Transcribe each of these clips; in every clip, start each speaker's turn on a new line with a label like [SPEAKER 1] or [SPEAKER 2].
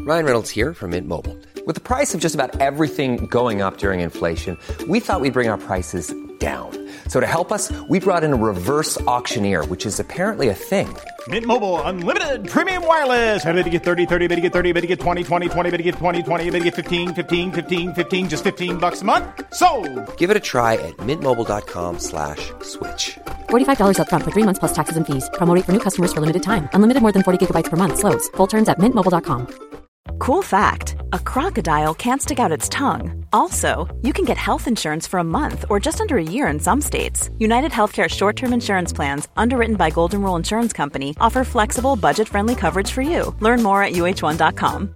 [SPEAKER 1] Ryan Reynolds here from Mint Mobile. With the price of just about everything going up during inflation, we thought we'd bring our prices down. So to help us, we brought in a reverse auctioneer, which is apparently a thing.
[SPEAKER 2] Mint Mobile Unlimited Premium Wireless. How to get 30, 30, bit to get 30, bit to get 20, 20, 20, bit to get 20, 20, bit to get 15, 15, 15, 15, just $15 a month? Sold!
[SPEAKER 1] Give it a try at mintmobile.com/switch.
[SPEAKER 3] $45 up front for 3 months plus taxes and fees. Promo rate for new customers for limited time. Unlimited more than 40 gigabytes per month. Slows full terms at mintmobile.com.
[SPEAKER 4] Cool fact, a crocodile can't stick out its tongue. Also, you can get health insurance for a month or just under a year in some states. United Healthcare short-term insurance plans, underwritten by Golden Rule Insurance Company, offer flexible, budget-friendly coverage for you. Learn more at uh1.com.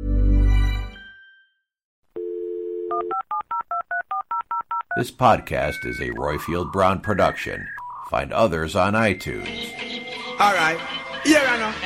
[SPEAKER 5] This podcast is a Royfield Brown production. Find others on iTunes.
[SPEAKER 6] All right. Here I know.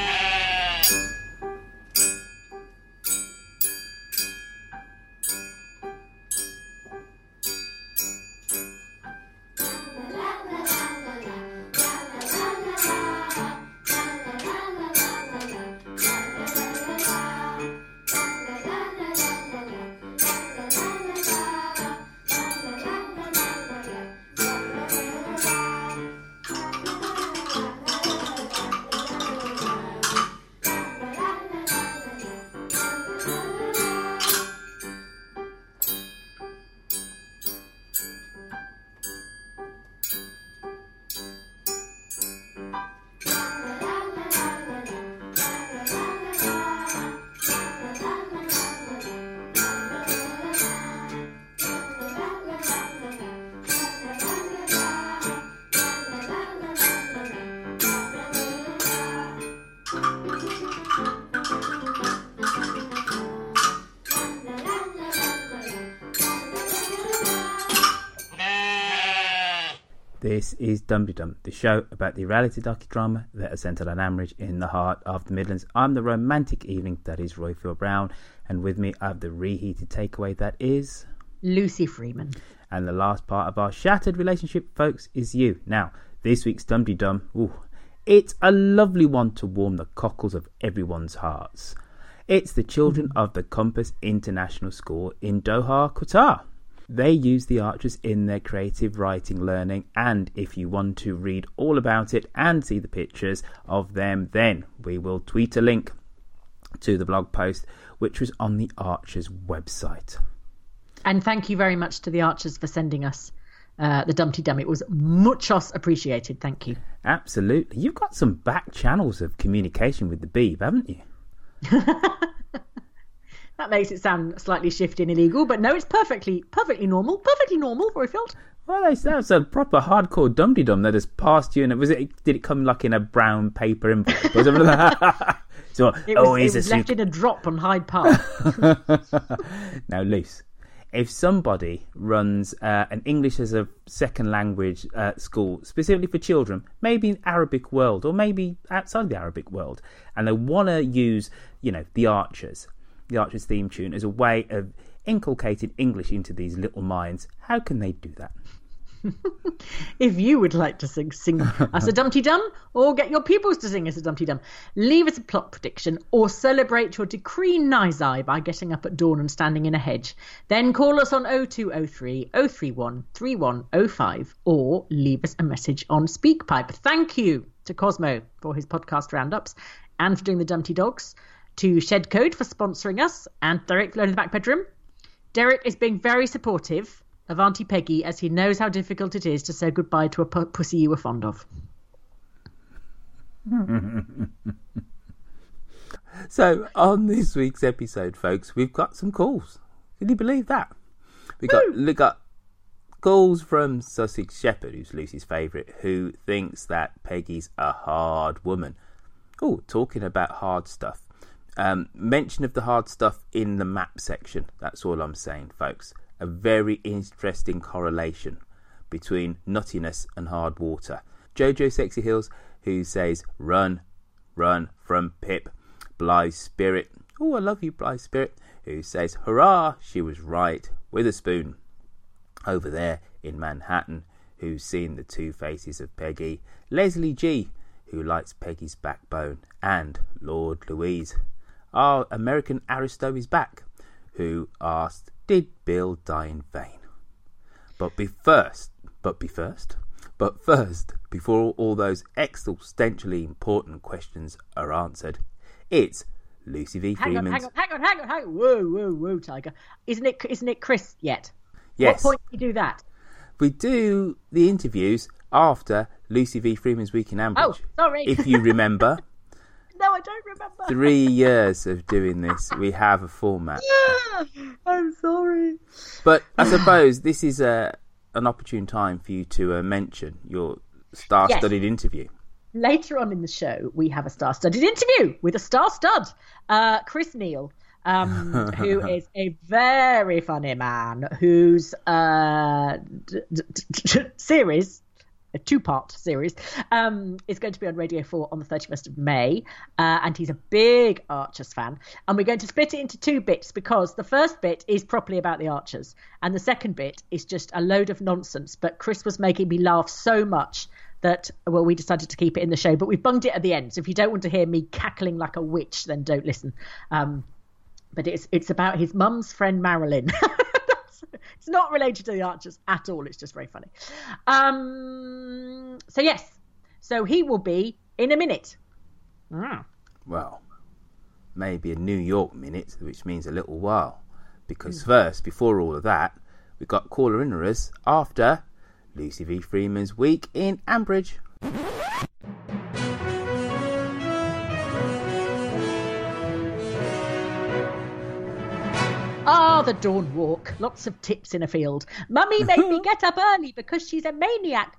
[SPEAKER 7] This is Dum-de-Dum, the show about the reality docudrama that is centred on Ambridge in the heart of the Midlands. I'm the romantic evening that is Royfield Brown, and with me I have the reheated takeaway that is
[SPEAKER 8] Lucy Freeman.
[SPEAKER 7] And the last part of our shattered relationship, folks, is you. Now, this week's Dum-de-Dum, it's a lovely one to warm the cockles of everyone's hearts. It's the children of the Compass International School in Doha, Qatar. They use the Archers in their creative writing learning, and if you want to read all about it and see the pictures of them, then we will tweet a link to the blog post which was on the Archers website.
[SPEAKER 8] And thank you very much to the Archers for sending us the Dum-de-Dum. It was muchos appreciated. Thank you.
[SPEAKER 7] Absolutely. You've got some back channels of communication with the Beeb, haven't you?
[SPEAKER 8] That makes it sound slightly shifty and illegal, but no, it's perfectly normal. Perfectly normal, Royfield.
[SPEAKER 7] Well, that's a proper hardcore Dum-de-Dum that has passed you. And did it come like in a brown paper envelope? So,
[SPEAKER 8] it was left in a drop on Hyde Park.
[SPEAKER 7] Now, Luce, if somebody runs an English as a second language school, specifically for children, maybe in the Arabic world or maybe outside the Arabic world, and they want to use, the Archers theme tune as a way of inculcating English into these little minds, how can they do that?
[SPEAKER 8] If you would like to sing us a Dum-de-Dum, or get your pupils to sing us a Dum-de-Dum, leave us a plot prediction or celebrate your decree nisi by getting up at dawn and standing in a hedge, then call us on 0203 031 3105 or leave us a message on SpeakPipe. Thank you to Cosmo for his podcast roundups and for doing the Dumpty Dogs, to Shed Code for sponsoring us, and Derek Loan in the Back Bedroom. Derek is being very supportive of Auntie Peggy, as he knows how difficult it is to say goodbye to a pussy you were fond of.
[SPEAKER 7] So, on this week's episode, folks, we've got some calls. Can you believe that? We got calls from Sussex Shepherd, who's Lucy's favourite, who thinks that Peggy's a hard woman. Oh, talking about hard stuff. Mention of the hard stuff in the map section. That's all I'm saying, folks. A very interesting correlation between nuttiness and hard water. Jojo Sexy Hills, who says, run from Pip. Blythe Spirit, oh, I love you, Blythe Spirit, who says, hurrah, she was right, Witherspoon. Over there in Manhattan, who's seen the two faces of Peggy. Leslie G, who likes Peggy's backbone. And Lord Louise. our American Aristo is back, who asked, did Bill die in vain? But first, before all those existentially important questions are answered, it's Lucy V. Freeman's...
[SPEAKER 8] Hang on. Whoa, Tiger. Isn't it Chris yet?
[SPEAKER 7] Yes.
[SPEAKER 8] What point do you do that?
[SPEAKER 7] We do the interviews after Lucy V. Freeman's Week in Ambridge.
[SPEAKER 8] Oh, sorry.
[SPEAKER 7] If you remember.
[SPEAKER 8] No, I don't remember.
[SPEAKER 7] 3 years of doing this, we have a format.
[SPEAKER 8] I'm sorry.
[SPEAKER 7] But I suppose this is an opportune time for you to mention your star-studded interview.
[SPEAKER 8] Later on in the show, we have a star-studded interview with a star-stud, Chris Neal, who is a very funny man whose series, a two-part series, is going to be on Radio 4 on the 31st of May, and he's a big Archers fan. And we're going to split it into 2 bits, because the first bit is properly about the Archers, and the second bit is just a load of nonsense. But Chris was making me laugh so much that, well, we decided to keep it in the show, but we bunged it at the end. So if you don't want to hear me cackling like a witch, then don't listen. But it's about his mum's friend Marilyn. It's not related to the Archers at all. It's just very funny. So yes, so he will be in a minute.
[SPEAKER 7] Well, maybe a New York minute, which means a little while. Because first, before all of that, we've got caller inners after Lucy V. Freeman's Week in Ambridge.
[SPEAKER 8] The dawn walk. Lots of tips in a field. Mummy made me get up early because she's a maniac.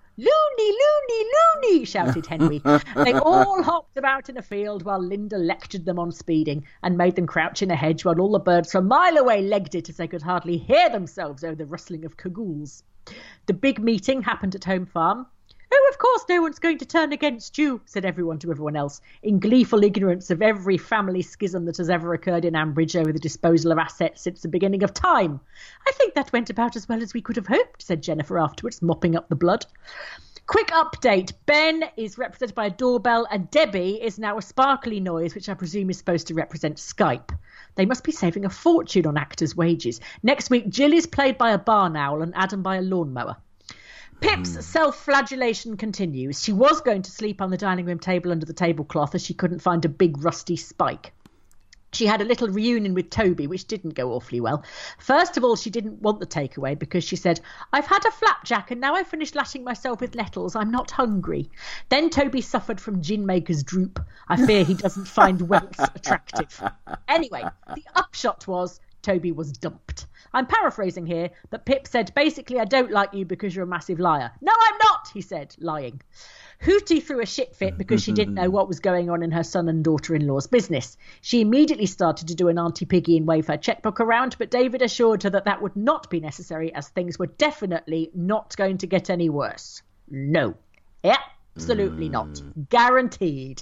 [SPEAKER 8] Loony, shouted Henry. They all hopped about in a field while Linda lectured them on speeding and made them crouch in a hedge while all the birds from a mile away legged it as they could hardly hear themselves over the rustling of cagoules. The big meeting happened at Home Farm. Oh, of course no one's going to turn against you, said everyone to everyone else, in gleeful ignorance of every family schism that has ever occurred in Ambridge over the disposal of assets since the beginning of time. I think that went about as well as we could have hoped, said Jennifer afterwards, mopping up the blood. Quick update. Ben is represented by a doorbell and Debbie is now a sparkly noise, which I presume is supposed to represent Skype. They must be saving a fortune on actors' wages. Next week, Jill is played by a barn owl and Adam by a lawnmower. Pip's self-flagellation continues. She was going to sleep on the dining room table under the tablecloth as she couldn't find a big rusty spike. She had a little reunion with Toby, which didn't go awfully well. First of all, she didn't want the takeaway because she said, I've had a flapjack and now I've finished lashing myself with nettles. I'm not hungry. Then Toby suffered from gin maker's droop. I fear he doesn't find wealth attractive. Anyway, the upshot was Toby was dumped. I'm paraphrasing here, but Pip said, basically, I don't like you because you're a massive liar. No, I'm not, he said, lying. Hootie threw a shit fit because she didn't know what was going on in her son and daughter-in-law's business. She immediately started to do an Auntie Piggy and wave her checkbook around, but David assured her that that would not be necessary as things were definitely not going to get any worse. No. Absolutely not. Guaranteed.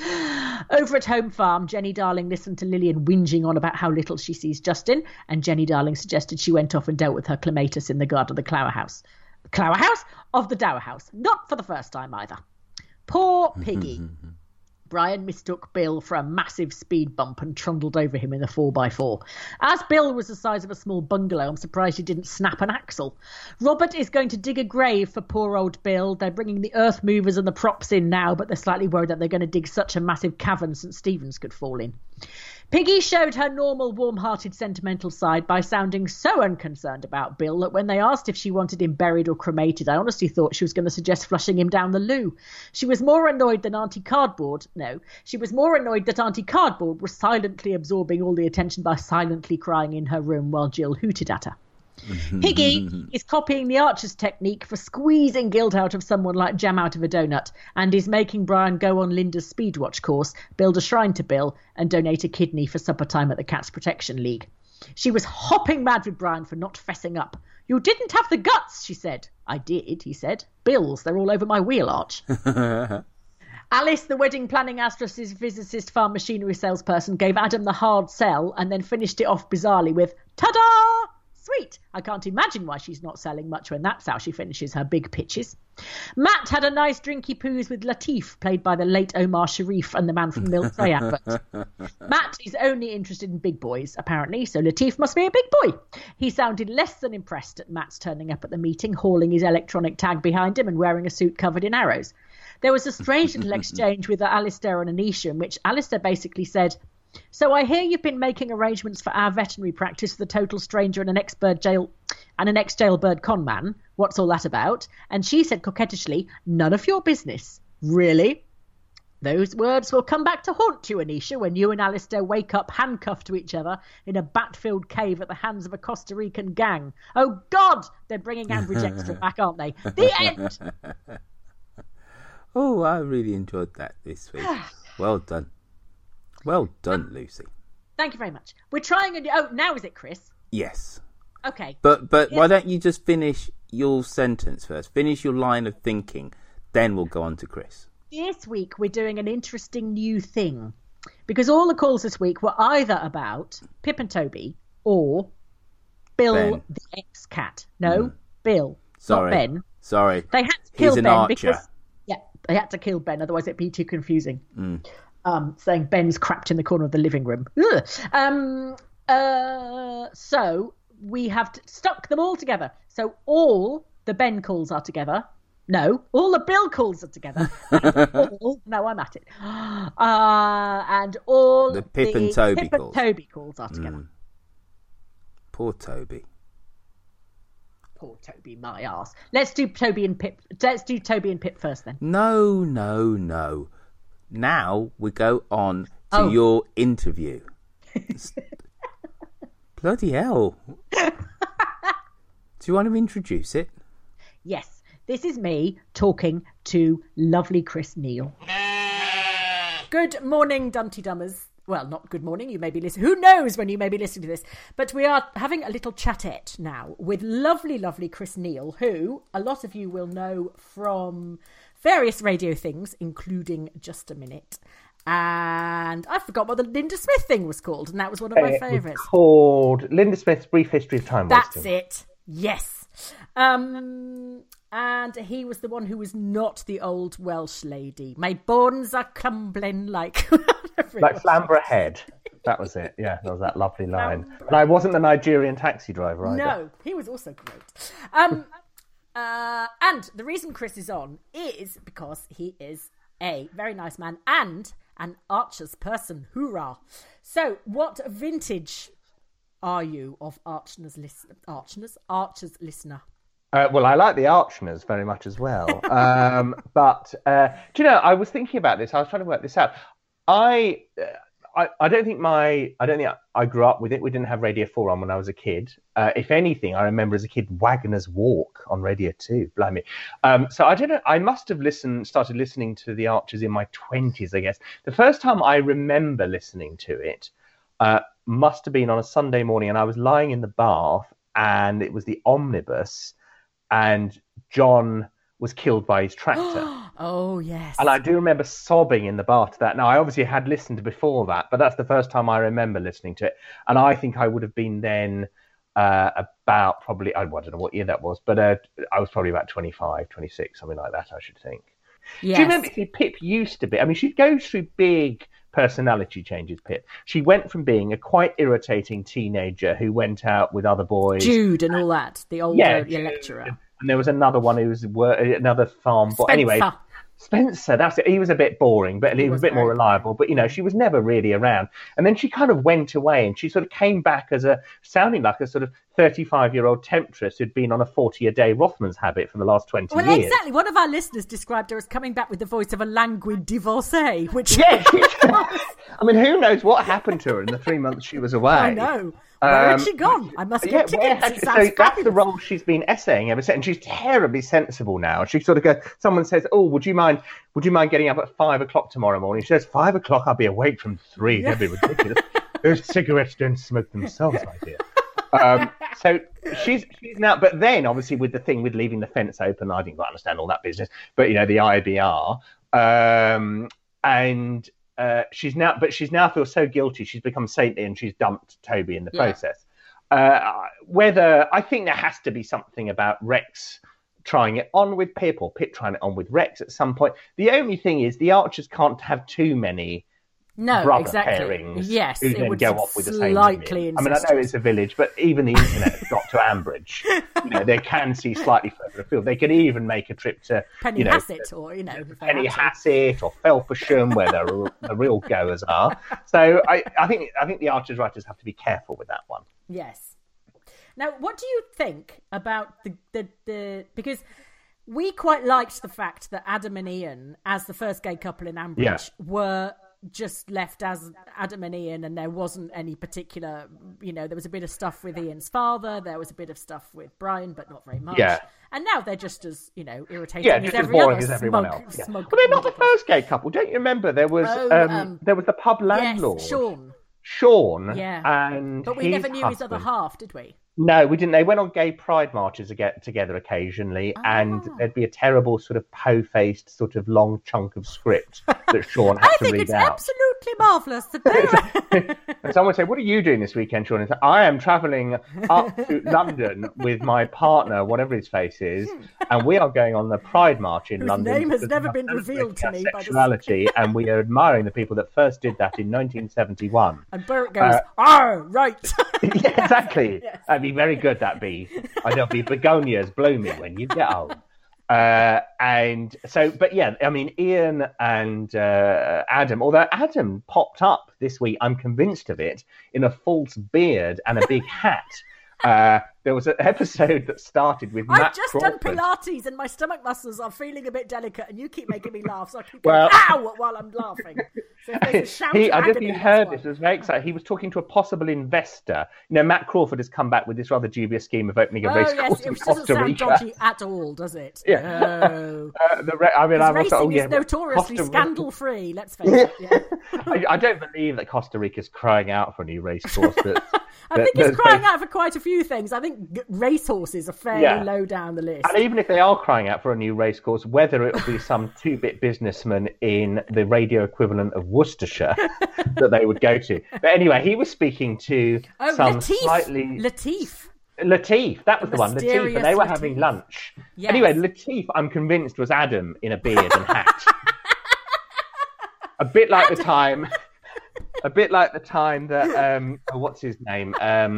[SPEAKER 8] Over at Home Farm, Jenny Darling listened to Lillian whinging on about how little she sees Justin, and Jenny Darling suggested she went off and dealt with her clematis in the garden of the Clower House. Clower House? Of the Dower House. Not for the first time either. Poor Piggy. Brian mistook Bill for a massive speed bump and trundled over him in the 4x4. As Bill was the size of a small bungalow, I'm surprised he didn't snap an axle. Robert is going to dig a grave for poor old Bill. They're bringing the earth movers and the props in now, but they're slightly worried that they're going to dig such a massive cavern St. Stephen's could fall in. Piggy showed her normal warm-hearted sentimental side by sounding so unconcerned about Bill that when they asked if she wanted him buried or cremated, I honestly thought she was going to suggest flushing him down the loo. She was more annoyed that Auntie Cardboard was silently absorbing all the attention by silently crying in her room while Jill hooted at her. Piggy is copying the Archer's technique for squeezing guilt out of someone like jam out of a donut, and is making Brian go on Linda's Speedwatch course, build a shrine to Bill, and donate a kidney for supper time at the Cats Protection League. She was hopping mad with Brian for not fessing up. You didn't have the guts, she said. I did, he said. Bills, they're all over my wheel arch. Alice, the wedding planning astrophysicist farm machinery salesperson, gave Adam the hard sell and then finished it off bizarrely with, ta-da! Sweet. great. I can't imagine why she's not selling much when that's how she finishes her big pitches. Matt had a nice drinky poos with Latif, played by the late Omar Sharif and the man from Milk Tray advert. Matt is only interested in big boys, apparently, so Latif must be a big boy. He sounded less than impressed at Matt's turning up at the meeting, hauling his electronic tag behind him and wearing a suit covered in arrows. There was a strange little exchange with Alistair and Anisha in which Alistair basically said, "So I hear you've been making arrangements for our veterinary practice for the total stranger and an ex-jailbird con man. What's all that about?" And she said coquettishly, "None of your business." Really? Those words will come back to haunt you, Anisha, when you and Alistair wake up handcuffed to each other in a bat-filled cave at the hands of a Costa Rican gang. Oh, God! They're bringing Ambridge Extra back, aren't they? The end!
[SPEAKER 7] Oh, I really enjoyed that this week. Well done. Well done, Lucy.
[SPEAKER 8] Thank you very much. We're trying a new... Oh, now is it, Chris?
[SPEAKER 7] Yes.
[SPEAKER 8] Okay.
[SPEAKER 7] But why don't you just finish your sentence first? Finish your line of thinking. Then we'll go on to Chris.
[SPEAKER 8] This week we're doing an interesting new thing. Because all the calls this week were either about Pip and Toby or Bill
[SPEAKER 7] Ben.
[SPEAKER 8] the ex-cat. No, Bill.
[SPEAKER 7] Sorry.
[SPEAKER 8] Not Ben.
[SPEAKER 7] Sorry.
[SPEAKER 8] They had to kill
[SPEAKER 7] He's an
[SPEAKER 8] Ben
[SPEAKER 7] archer.
[SPEAKER 8] because... Yeah, they had to kill Ben, otherwise it'd be too confusing. Saying Ben's crapped in the corner of the living room. So we have stuck them all together. So all the Ben calls are together. No, all the Bill calls are together. No, I'm at it. And all
[SPEAKER 7] The Pip and Toby
[SPEAKER 8] Pip and
[SPEAKER 7] calls.
[SPEAKER 8] Toby calls are together.
[SPEAKER 7] Poor Toby.
[SPEAKER 8] Poor Toby, my arse. Let's do Toby and Pip. Let's do Toby and Pip first, then.
[SPEAKER 7] No. Now we go on to your interview. Bloody hell. Do you want to introduce it?
[SPEAKER 8] Yes, this is me talking to lovely Chris Neal. Good morning, Dumpty Dummers. Well, not good morning. You may be listening. Who knows when you may be listening to this? But we are having a little chatette now with lovely, lovely Chris Neal, who a lot of you will know from various radio things, including Just a Minute. And I forgot what the Linda Smith thing was called, and that was one of my favourites.
[SPEAKER 9] Called Linda Smith's Brief History of Time Wasting.
[SPEAKER 8] That's it. Yes. And he was the one who was not the old Welsh lady. My bones are crumbling like...
[SPEAKER 9] Like Flamborough Head. That was it. Yeah, that was that lovely line. And I wasn't the Nigerian taxi driver either.
[SPEAKER 8] No, he was also great. And the reason Chris is on is because he is a very nice man and an Archers person. Hoorah. So what vintage are you of Archers listener?
[SPEAKER 9] Well, I like the Archners very much as well. But do you know, I was thinking about this. I was trying to work this out. I don't think I grew up with it. We didn't have Radio 4 on when I was a kid. If anything, I remember as a kid Waggoner's Walk on Radio 2. Blimey. So I don't know. I must have started listening to the Archers in my 20s, I guess. The first time I remember listening to it must have been on a Sunday morning, and I was lying in the bath, and it was the omnibus, and John was killed by his tractor.
[SPEAKER 8] Oh, yes.
[SPEAKER 9] And I do remember sobbing in the bath to that. Now, I obviously had listened before that, but that's the first time I remember listening to it. And I think I would have been then about probably, I don't know what year that was, but I was probably about 25, 26, something like that, I should think.
[SPEAKER 8] Yes.
[SPEAKER 9] Do you remember, Pip used to be, I mean, she goes through big personality changes, Pip. She went from being a quite irritating teenager who went out with other boys.
[SPEAKER 8] Jude and all that, the older lecturer.
[SPEAKER 9] And there was another one who was another farm boy. Anyway, Spencer, that's it. He was a bit boring, but he was a bit more reliable. But, you know, she was never really around. And then she kind of went away, and she sort of came back as sounding like a sort of 35-year-old temptress who'd been on a 40-a-day Rothman's habit for the last 20 years.
[SPEAKER 8] Well, exactly. One of our listeners described her as coming back with the voice of a languid divorcee, which...
[SPEAKER 9] Yes. I mean, who knows what happened to her in the 3 months she was away.
[SPEAKER 8] I know. Where had she gone? I must get tickets.
[SPEAKER 9] So that's the role she's been essaying ever since. And she's terribly sensible now. She sort of goes, someone says, "Oh, would you mind getting up at 5 o'clock tomorrow morning?" She says, 5 o'clock, I'll be awake from 3. That'd be ridiculous. Those cigarettes don't smoke themselves, my dear. So she's now, but then obviously with the thing with leaving the fence open, I didn't quite understand all that business, but you know, the IBR, she's now feels so guilty. She's become saintly and she's dumped Toby in the process. whether I think there has to be something about Rex trying it on with Pip or Pip trying it on with Rex at some point. The only thing is the Archers can't have too many brother pairings who then go off with the same union. I mean, I know it's a village, but even the internet has got to Ambridge. They can see slightly further afield. They can even make a trip to
[SPEAKER 8] Penny Hassett or
[SPEAKER 9] Penny Hassett or Felpersham, where the real goers are. So I think the Archers writers have to be careful with that one.
[SPEAKER 8] Yes. Now, what do you think about the because we quite liked the fact that Adam and Ian, as the first gay couple in Ambridge, were just left as Adam and Ian, and there wasn't any particular, there was a bit of stuff with Ian's father, there was a bit of stuff with Brian, but not very much. Yeah. And now they're just as, irritating as every other
[SPEAKER 9] everyone else. Yeah. Well, they're not the first gay couple. Don't you remember? There was the pub landlord.
[SPEAKER 8] Yes,
[SPEAKER 9] Sean.
[SPEAKER 8] Yeah.
[SPEAKER 9] And
[SPEAKER 8] but we never knew his other half, did we?
[SPEAKER 9] No, we didn't. They went on gay pride marches together occasionally, and there'd be a terrible sort of po-faced sort of long chunk of script that Sean had to read out.
[SPEAKER 8] I think it's absolutely marvellous.
[SPEAKER 9] And someone would say, "What are you doing this weekend, Sean?" And say, "I am travelling up to London with my partner, whatever his face is, and we are going on the Pride March in London."
[SPEAKER 8] His name has never been revealed to me.
[SPEAKER 9] Sexuality, and we are admiring the people that first did that in 1971.
[SPEAKER 8] And Bert goes, right.
[SPEAKER 9] Yeah, exactly. Yes. That'd be very good, that'd be. There'll be begonias blooming when you get home. And so, but yeah, I mean, Ian and Adam, although Adam popped up this week, I'm convinced of it, in a false beard and a big hat. There was an episode that started with Matt
[SPEAKER 8] I've just
[SPEAKER 9] Crawford.
[SPEAKER 8] done Pilates and my stomach muscles are feeling a bit delicate, and you keep making me laugh, so I keep going, ow, while I'm laughing. So I
[SPEAKER 9] don't know if you heard this. It was very exciting. He was talking to a possible investor. Matt Crawford has come back with this rather dubious scheme of opening a race course in Costa Rica.
[SPEAKER 8] It doesn't sound dodgy at all, does it?
[SPEAKER 9] Yeah.
[SPEAKER 8] No.
[SPEAKER 9] Racing
[SPEAKER 8] is notoriously scandal-free, let's face it. Yeah.
[SPEAKER 9] I don't believe that Costa Rica's crying out for a new race course.
[SPEAKER 8] I think it's crying out for quite a few things. I think racehorses are fairly low down the list.
[SPEAKER 9] And even if they are crying out for a new race course, whether it'll be some two-bit businessman in the radio equivalent of Worcestershire that they would go to. But anyway, he was speaking to some Lateef, that was the one. Lateef, and they were having lunch. Yes. Anyway, Lateef, I'm convinced, was Adam in a beard and hat. A bit like the time that what's his name?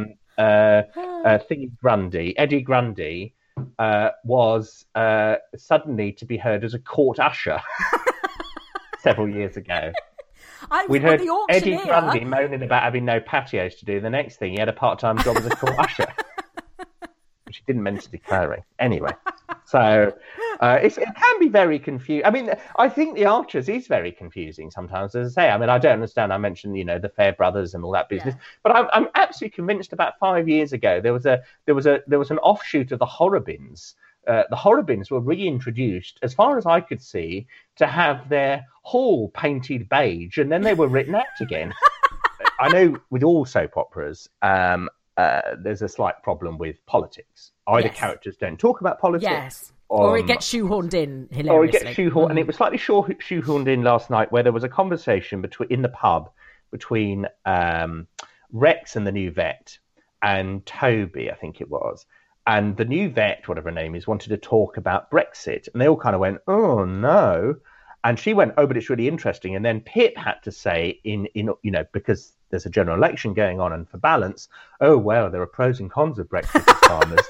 [SPEAKER 9] Eddie Grundy was suddenly to be heard as a court usher several years ago. We'd heard Eddie Grundy moaning about having no patios to do. The next thing, he had a part-time job as a court usher, which he didn't mention declaring. Anyway, so it can be very confusing. I mean, I think The Archers is very confusing sometimes, as I say. I mean, I don't understand. I mentioned, the Fair Brothers and all that business, but I'm absolutely convinced. About 5 years ago, there was an offshoot of the Horrobins. The Horrobins were reintroduced, as far as I could see, to have their hall painted beige, and then they were written out again. I know with all soap operas, there's a slight problem with politics. Either characters don't talk about politics,
[SPEAKER 8] or it gets shoehorned in hilariously.
[SPEAKER 9] And it was slightly shoehorned in last night, where there was a conversation in the pub between Rex and the new vet and Toby, I think it was. And the new vet, whatever her name is, wanted to talk about Brexit, and they all kind of went, "Oh no!" And she went, "Oh, but it's really interesting." And then Pip had to say, in because there's a general election going on, and for balance, "Oh well, there are pros and cons of Brexit for farmers,"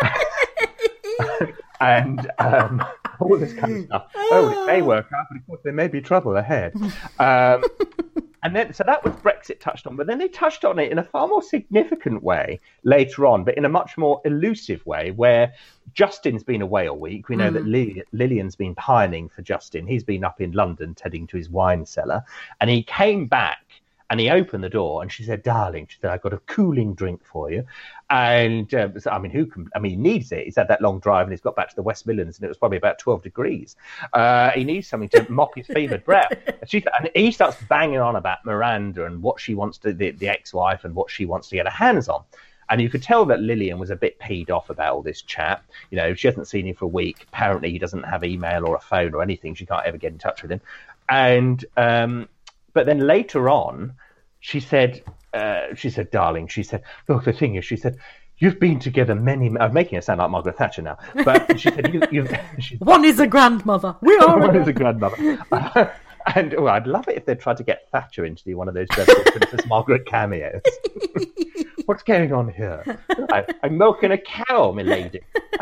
[SPEAKER 9] and all this kind of stuff. Oh, it may work out, but of course there may be trouble ahead. And then, so that was Brexit touched on, but then they touched on it in a far more significant way later on, but in a much more elusive way, where Justin's been away a week. We know that Lillian's been pining for Justin. He's been up in London tending to his wine cellar, and he came back and he opened the door and she said, "Darling," she said, "I've got a cooling drink for you." And he needs it. He's had that long drive and he's got back to the West Midlands and it was probably about 12 degrees. He needs something to mop his fevered brow. And he starts banging on about Miranda and what she wants to, the ex-wife, and what she wants to get her hands on. And you could tell that Lillian was a bit peed off about all this chat. She hasn't seen him for a week. Apparently he doesn't have email or a phone or anything. She can't ever get in touch with him. And but then later on, she said, darling, she said, look, the thing is, she said, you've been together many. I'm making it sound like Margaret Thatcher now, but she said,
[SPEAKER 8] one is a grandmother. We are
[SPEAKER 9] one is a grandmother. And I'd love it if they tried to get Thatcher into do one of those dreadful Princess Margaret cameos. What's going on here? I'm milking a cow, milady.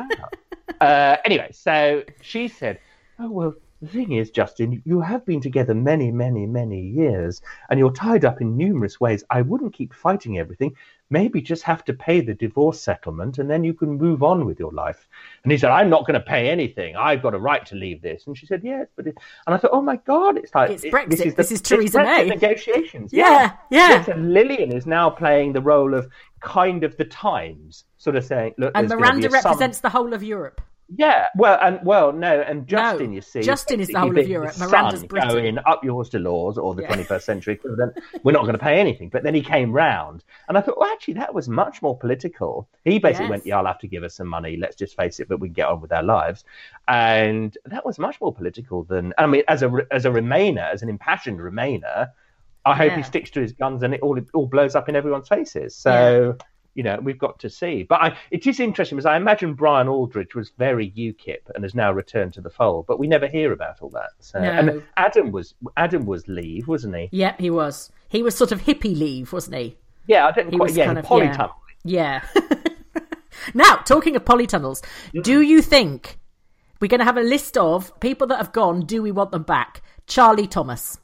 [SPEAKER 9] Anyway, so she said, oh, well, the thing is, Justin, you have been together many, many, many years, and you're tied up in numerous ways. I wouldn't keep fighting everything. Maybe just have to pay the divorce settlement, and then you can move on with your life. And he said, I'm not going to pay anything. I've got a right to leave this. And she said, yes. And I thought, oh, my God, it's like...
[SPEAKER 8] It's Brexit. This is Theresa May.
[SPEAKER 9] Negotiations.
[SPEAKER 8] Yeah.
[SPEAKER 9] Yes, and Lillian is now playing the role of kind of the Times, sort of saying, look...
[SPEAKER 8] And Miranda represents the whole of Europe.
[SPEAKER 9] Yeah, and Justin, you see,
[SPEAKER 8] Justin is the whole of Europe. Miranda's Britain.
[SPEAKER 9] Going up yours to laws, or the 21st century equivalent. We're not going to pay anything. But then he came round, and I thought, well, actually, that was much more political. He basically went, yeah, I'll have to give us some money. Let's just face it, but we can get on with our lives. And that was much more political than, I mean, as a Remainer, as an impassioned Remainer, I hope he sticks to his guns and it all blows up in everyone's faces. So. Yeah. You know, we've got to see. But it is interesting because I imagine Brian Aldridge was very UKIP and has now returned to the fold, but we never hear about all that. So,
[SPEAKER 8] no.
[SPEAKER 9] And Adam was Leave, wasn't he?
[SPEAKER 8] Yeah, he was. He was sort of hippie Leave, wasn't he?
[SPEAKER 9] Yeah, I didn't quite. Yeah, polytunnel.
[SPEAKER 8] Yeah. Now, talking of polytunnels, do you think we're going to have a list of people that have gone? Do we want them back? Charlie Thomas.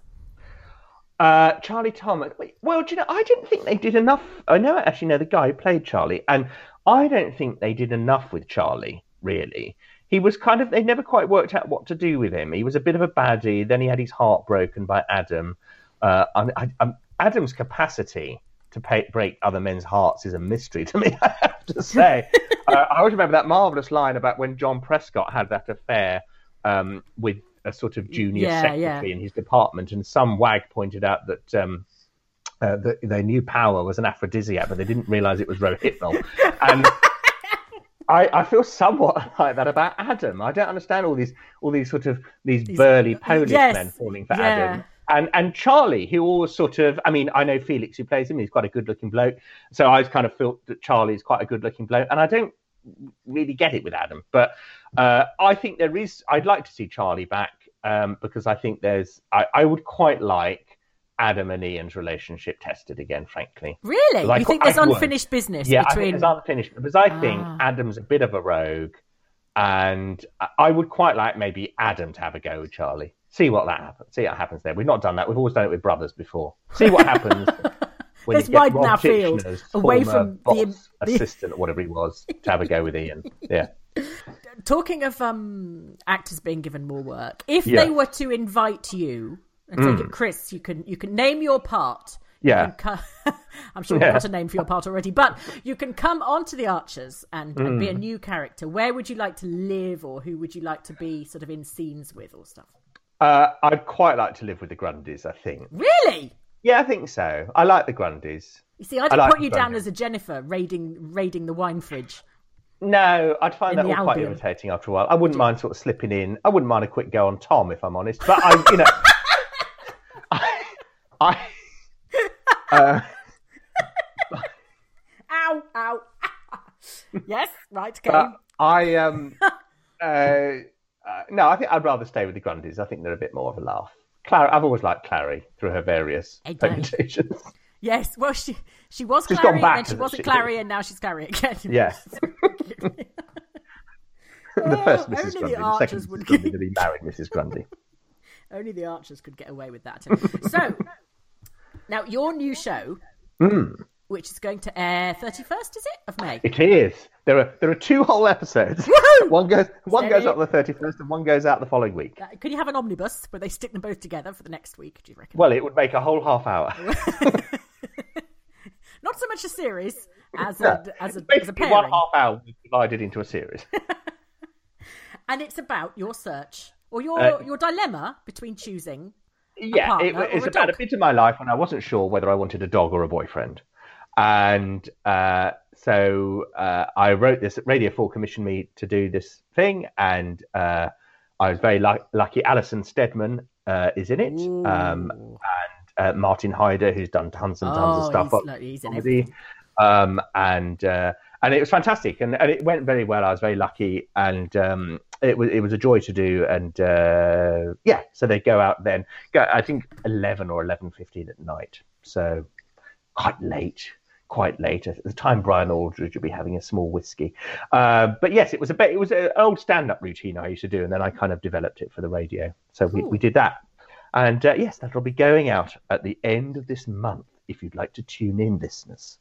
[SPEAKER 9] Charlie Thomas. Well, do you know, I didn't think they did enough. I actually know the guy who played Charlie, and I don't think they did enough with Charlie, really. He was they never quite worked out what to do with him. He was a bit of a baddie, then he had his heart broken by Adam. Adam's capacity to break other men's hearts is a mystery to me, I have to say. I always remember that marvellous line about when John Prescott had that affair with a sort of junior secretary in his department, and some wag pointed out that they knew power was an aphrodisiac, but they didn't realise it was Rohypnol. And I feel somewhat like that about Adam. I don't understand all these burly Polish men falling for Adam. And Charlie, who always sort of, I mean, I know Felix who plays him, he's quite a good-looking bloke, so I kind of felt that Charlie's quite a good-looking bloke, and I don't really get it with Adam, but I think I'd like to see Charlie back because I think I would quite like Adam and Ian's relationship tested again, frankly.
[SPEAKER 8] Really? You think there's unfinished business between...
[SPEAKER 9] I think there's unfinished, because I think Adam's a bit of a rogue, and I would quite like maybe Adam to have a go with Charlie. See what happens there. We've not done that. We've always done it with brothers before. See what happens when
[SPEAKER 8] Let's
[SPEAKER 9] you get
[SPEAKER 8] widen
[SPEAKER 9] Rob
[SPEAKER 8] our field
[SPEAKER 9] Titchener's
[SPEAKER 8] away
[SPEAKER 9] former
[SPEAKER 8] from
[SPEAKER 9] boss, assistant, or whatever he was, to have a go with Ian. Yeah.
[SPEAKER 8] Talking of actors being given more work, if they were to invite you and say, Chris, you can name your part.
[SPEAKER 9] Yeah.
[SPEAKER 8] I'm sure you've got a name for your part already, but you can come onto the Archers and be a new character. Where would you like to live, or who would you like to be sort of in scenes with or stuff?
[SPEAKER 9] I'd quite like to live with the Grundys, I think.
[SPEAKER 8] Really?
[SPEAKER 9] Yeah, I think so. I like the Grundys.
[SPEAKER 8] You see, I'd put you down as a Jennifer raiding the wine fridge.
[SPEAKER 9] No, I'd find that all quite irritating after a while. I wouldn't mind sort of slipping in. I wouldn't mind a quick go on Tom, if I'm honest. But
[SPEAKER 8] Ow. Yes, right, okay.
[SPEAKER 9] No, I think I'd rather stay with the Grundys. I think they're a bit more of a laugh. I've always liked Clary through her various permutations.
[SPEAKER 8] Yes, well, she was Clary, and then she wasn't Clary, and now she's Clary again.
[SPEAKER 9] Yes. The first Mrs. Grundy, the second Mrs. Grundy to be married Mrs. Grundy.
[SPEAKER 8] Only the Archers could get away with that. So, now your new show, which is going to air 31st, is it, of May?
[SPEAKER 9] It is. There are 2 whole episodes.
[SPEAKER 8] Woohoo!
[SPEAKER 9] One goes up the 31st, and one goes out the following week.
[SPEAKER 8] Could you have an omnibus where they stick them both together for the next week? Do you reckon?
[SPEAKER 9] Well, it would make a whole half hour.
[SPEAKER 8] Not so much a series as a pairing.
[SPEAKER 9] 1 half hour divided into a series.
[SPEAKER 8] And it's about your search or your dilemma between choosing.
[SPEAKER 9] It's about a bit of my life when I wasn't sure whether I wanted a dog or a boyfriend. And so I wrote this. Radio 4 commissioned me to do this thing, and I was very lucky. Alison Steadman is in it, and Martin Hyder, who's done tons and tons of stuff.
[SPEAKER 8] He's in
[SPEAKER 9] everything. And it was fantastic, and it went very well. I was very lucky, and it was a joy to do. And so they go out then. I think 11 or 11:15 at night, so quite late. At the time Brian Aldridge would be having a small whiskey. But yes, it was an old stand-up routine I used to do, and then I kind of developed it for the radio. So we did that. And yes, that'll be going out at the end of this month, if you'd like to tune in, listeners.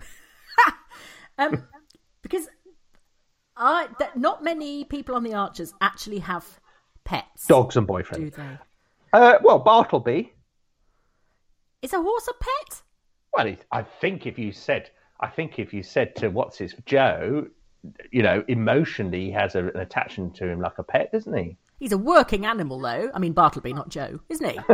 [SPEAKER 8] Because not many people on the Archers actually have pets.
[SPEAKER 9] Dogs and boyfriends.
[SPEAKER 8] Do they?
[SPEAKER 9] Well, Bartleby.
[SPEAKER 8] Is a horse a pet?
[SPEAKER 9] Well, I think if you said to Joe, emotionally he has an attachment to him like a pet, doesn't he?
[SPEAKER 8] He's a working animal, though. I mean, Bartleby, not Joe, isn't he?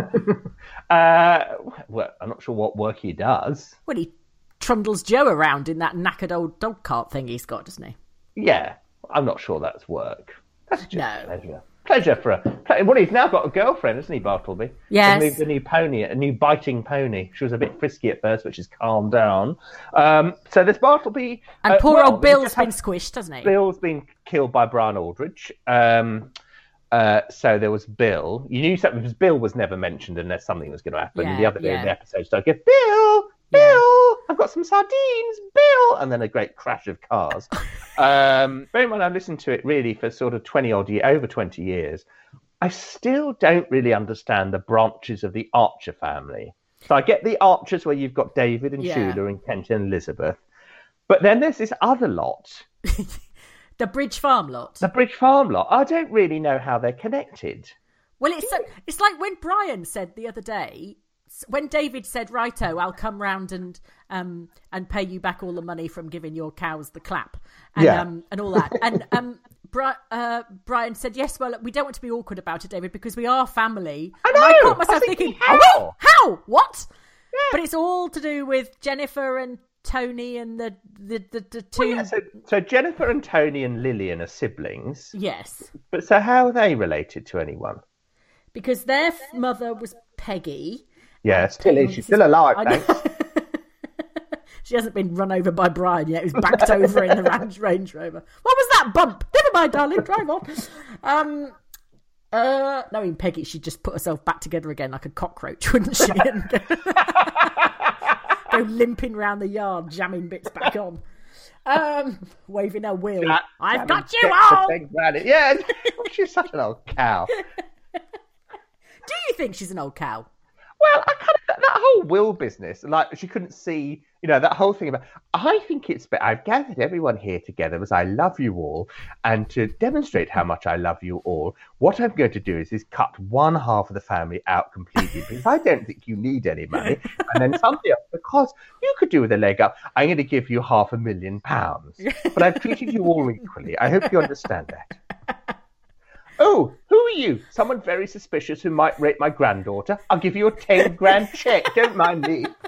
[SPEAKER 9] Well, I'm not sure what work he does.
[SPEAKER 8] Well, he trundles Joe around in that knackered old dog cart thing he's got, doesn't he?
[SPEAKER 9] Yeah, I'm not sure that's work. That's just pleasure for well, he's now got a girlfriend, hasn't he, Bartleby?
[SPEAKER 8] Yes.
[SPEAKER 9] He's moved a new pony, a new biting pony. She was a bit frisky at first, but she's calmed down. So there's Bartleby.
[SPEAKER 8] And poor old Bill's been squished, hasn't he?
[SPEAKER 9] Bill's been killed by Brian Aldridge. So there was Bill. You knew something because Bill was never mentioned unless something was going to happen. The other day in the episode started, Bill, I've got some sardines, Bill, and then a great crash of cars. Bear in mind, I've listened to it really for sort of over 20 years. I still don't really understand the branches of the Archer family. So I get the Archers where you've got David and Shula and Kent and Elizabeth, but then there's this other lot.
[SPEAKER 8] The Bridge Farm lot.
[SPEAKER 9] I don't really know how they're connected.
[SPEAKER 8] Well, it's like when Brian said the other day, when David said, "Righto, I'll come round and pay you back all the money from giving your cows the clap," and all that. And Brian said, "Yes, well, we don't want to be awkward about it, David, because we are family."
[SPEAKER 9] I know.
[SPEAKER 8] And I caught myself thinking,
[SPEAKER 9] how?
[SPEAKER 8] What?
[SPEAKER 9] Yeah.
[SPEAKER 8] But it's all to do with Jennifer and Tony and the two.
[SPEAKER 9] Well, so Jennifer and Tony and Lillian are siblings.
[SPEAKER 8] Yes.
[SPEAKER 9] But so how are they related to anyone?
[SPEAKER 8] Because their mother was Peggy.
[SPEAKER 9] Yeah, still is. She's still alive, thanks.
[SPEAKER 8] She hasn't been run over by Brian yet, who's backed over in the Range Rover. What was that bump? Never mind, darling, drive on. Knowing Peggy, she'd just put herself back together again like a cockroach, wouldn't she? And go limping round the yard, jamming bits back on. Waving her wheel. I've got you all!
[SPEAKER 9] Yeah, she's such an old cow.
[SPEAKER 8] Do you think she's an old cow?
[SPEAKER 9] Well, I kind of that whole will business, like she couldn't see, that whole thing about. I think it's better. I've gathered everyone here together as I love you all, and to demonstrate how much I love you all, what I'm going to do is cut one half of the family out completely because I don't think you need any money, and then somebody else, because you could do with a leg up, I'm going to give you £500,000. But I've treated you all equally. I hope you understand that. Oh, who are you? Someone very suspicious who might rape my granddaughter. I'll give you a 10 grand check. Don't mind me. No,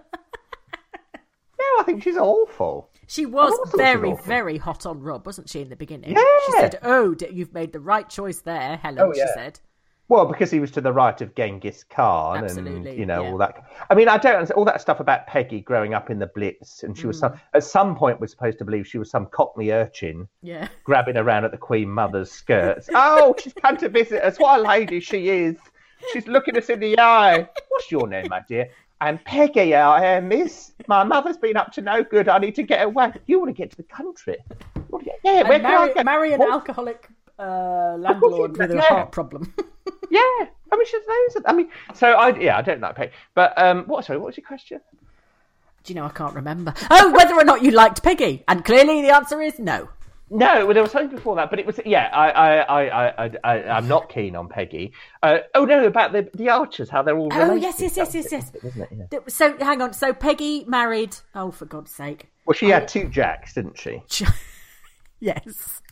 [SPEAKER 9] I think she's awful.
[SPEAKER 8] She was very, very hot on Rob, wasn't she, in the beginning?
[SPEAKER 9] Yeah.
[SPEAKER 8] She said, you've made the right choice there, Helen, she said.
[SPEAKER 9] Well, because he was to the right of Genghis Khan.
[SPEAKER 8] Absolutely,
[SPEAKER 9] and, all that. I mean, I don't understand all that stuff about Peggy growing up in the Blitz. And she was at some point we're supposed to believe she was some Cockney urchin grabbing around at the Queen Mother's skirts. Oh, she's come to visit us. What a lady she is. She's looking us in the eye. What's your name, my dear? I'm Peggy, I am, miss. My mother's been up to no good. I need to get away. You want to get to the country? Where can I go?
[SPEAKER 8] Marry an alcoholic landlord with a heart problem.
[SPEAKER 9] Yeah, I mean, she's those. I mean, so I don't like Peggy. But what was your question?
[SPEAKER 8] Do you know I can't remember? Oh, whether or not you liked Peggy, and clearly the answer is no.
[SPEAKER 9] No, well, there was something before that, but it was I'm not keen on Peggy. About the Archers, how they're all related.
[SPEAKER 8] Oh yes. Isn't it? So hang on. So Peggy married. Oh, for God's sake.
[SPEAKER 9] Well, she had 2 Jacks, didn't she?
[SPEAKER 8] Yes.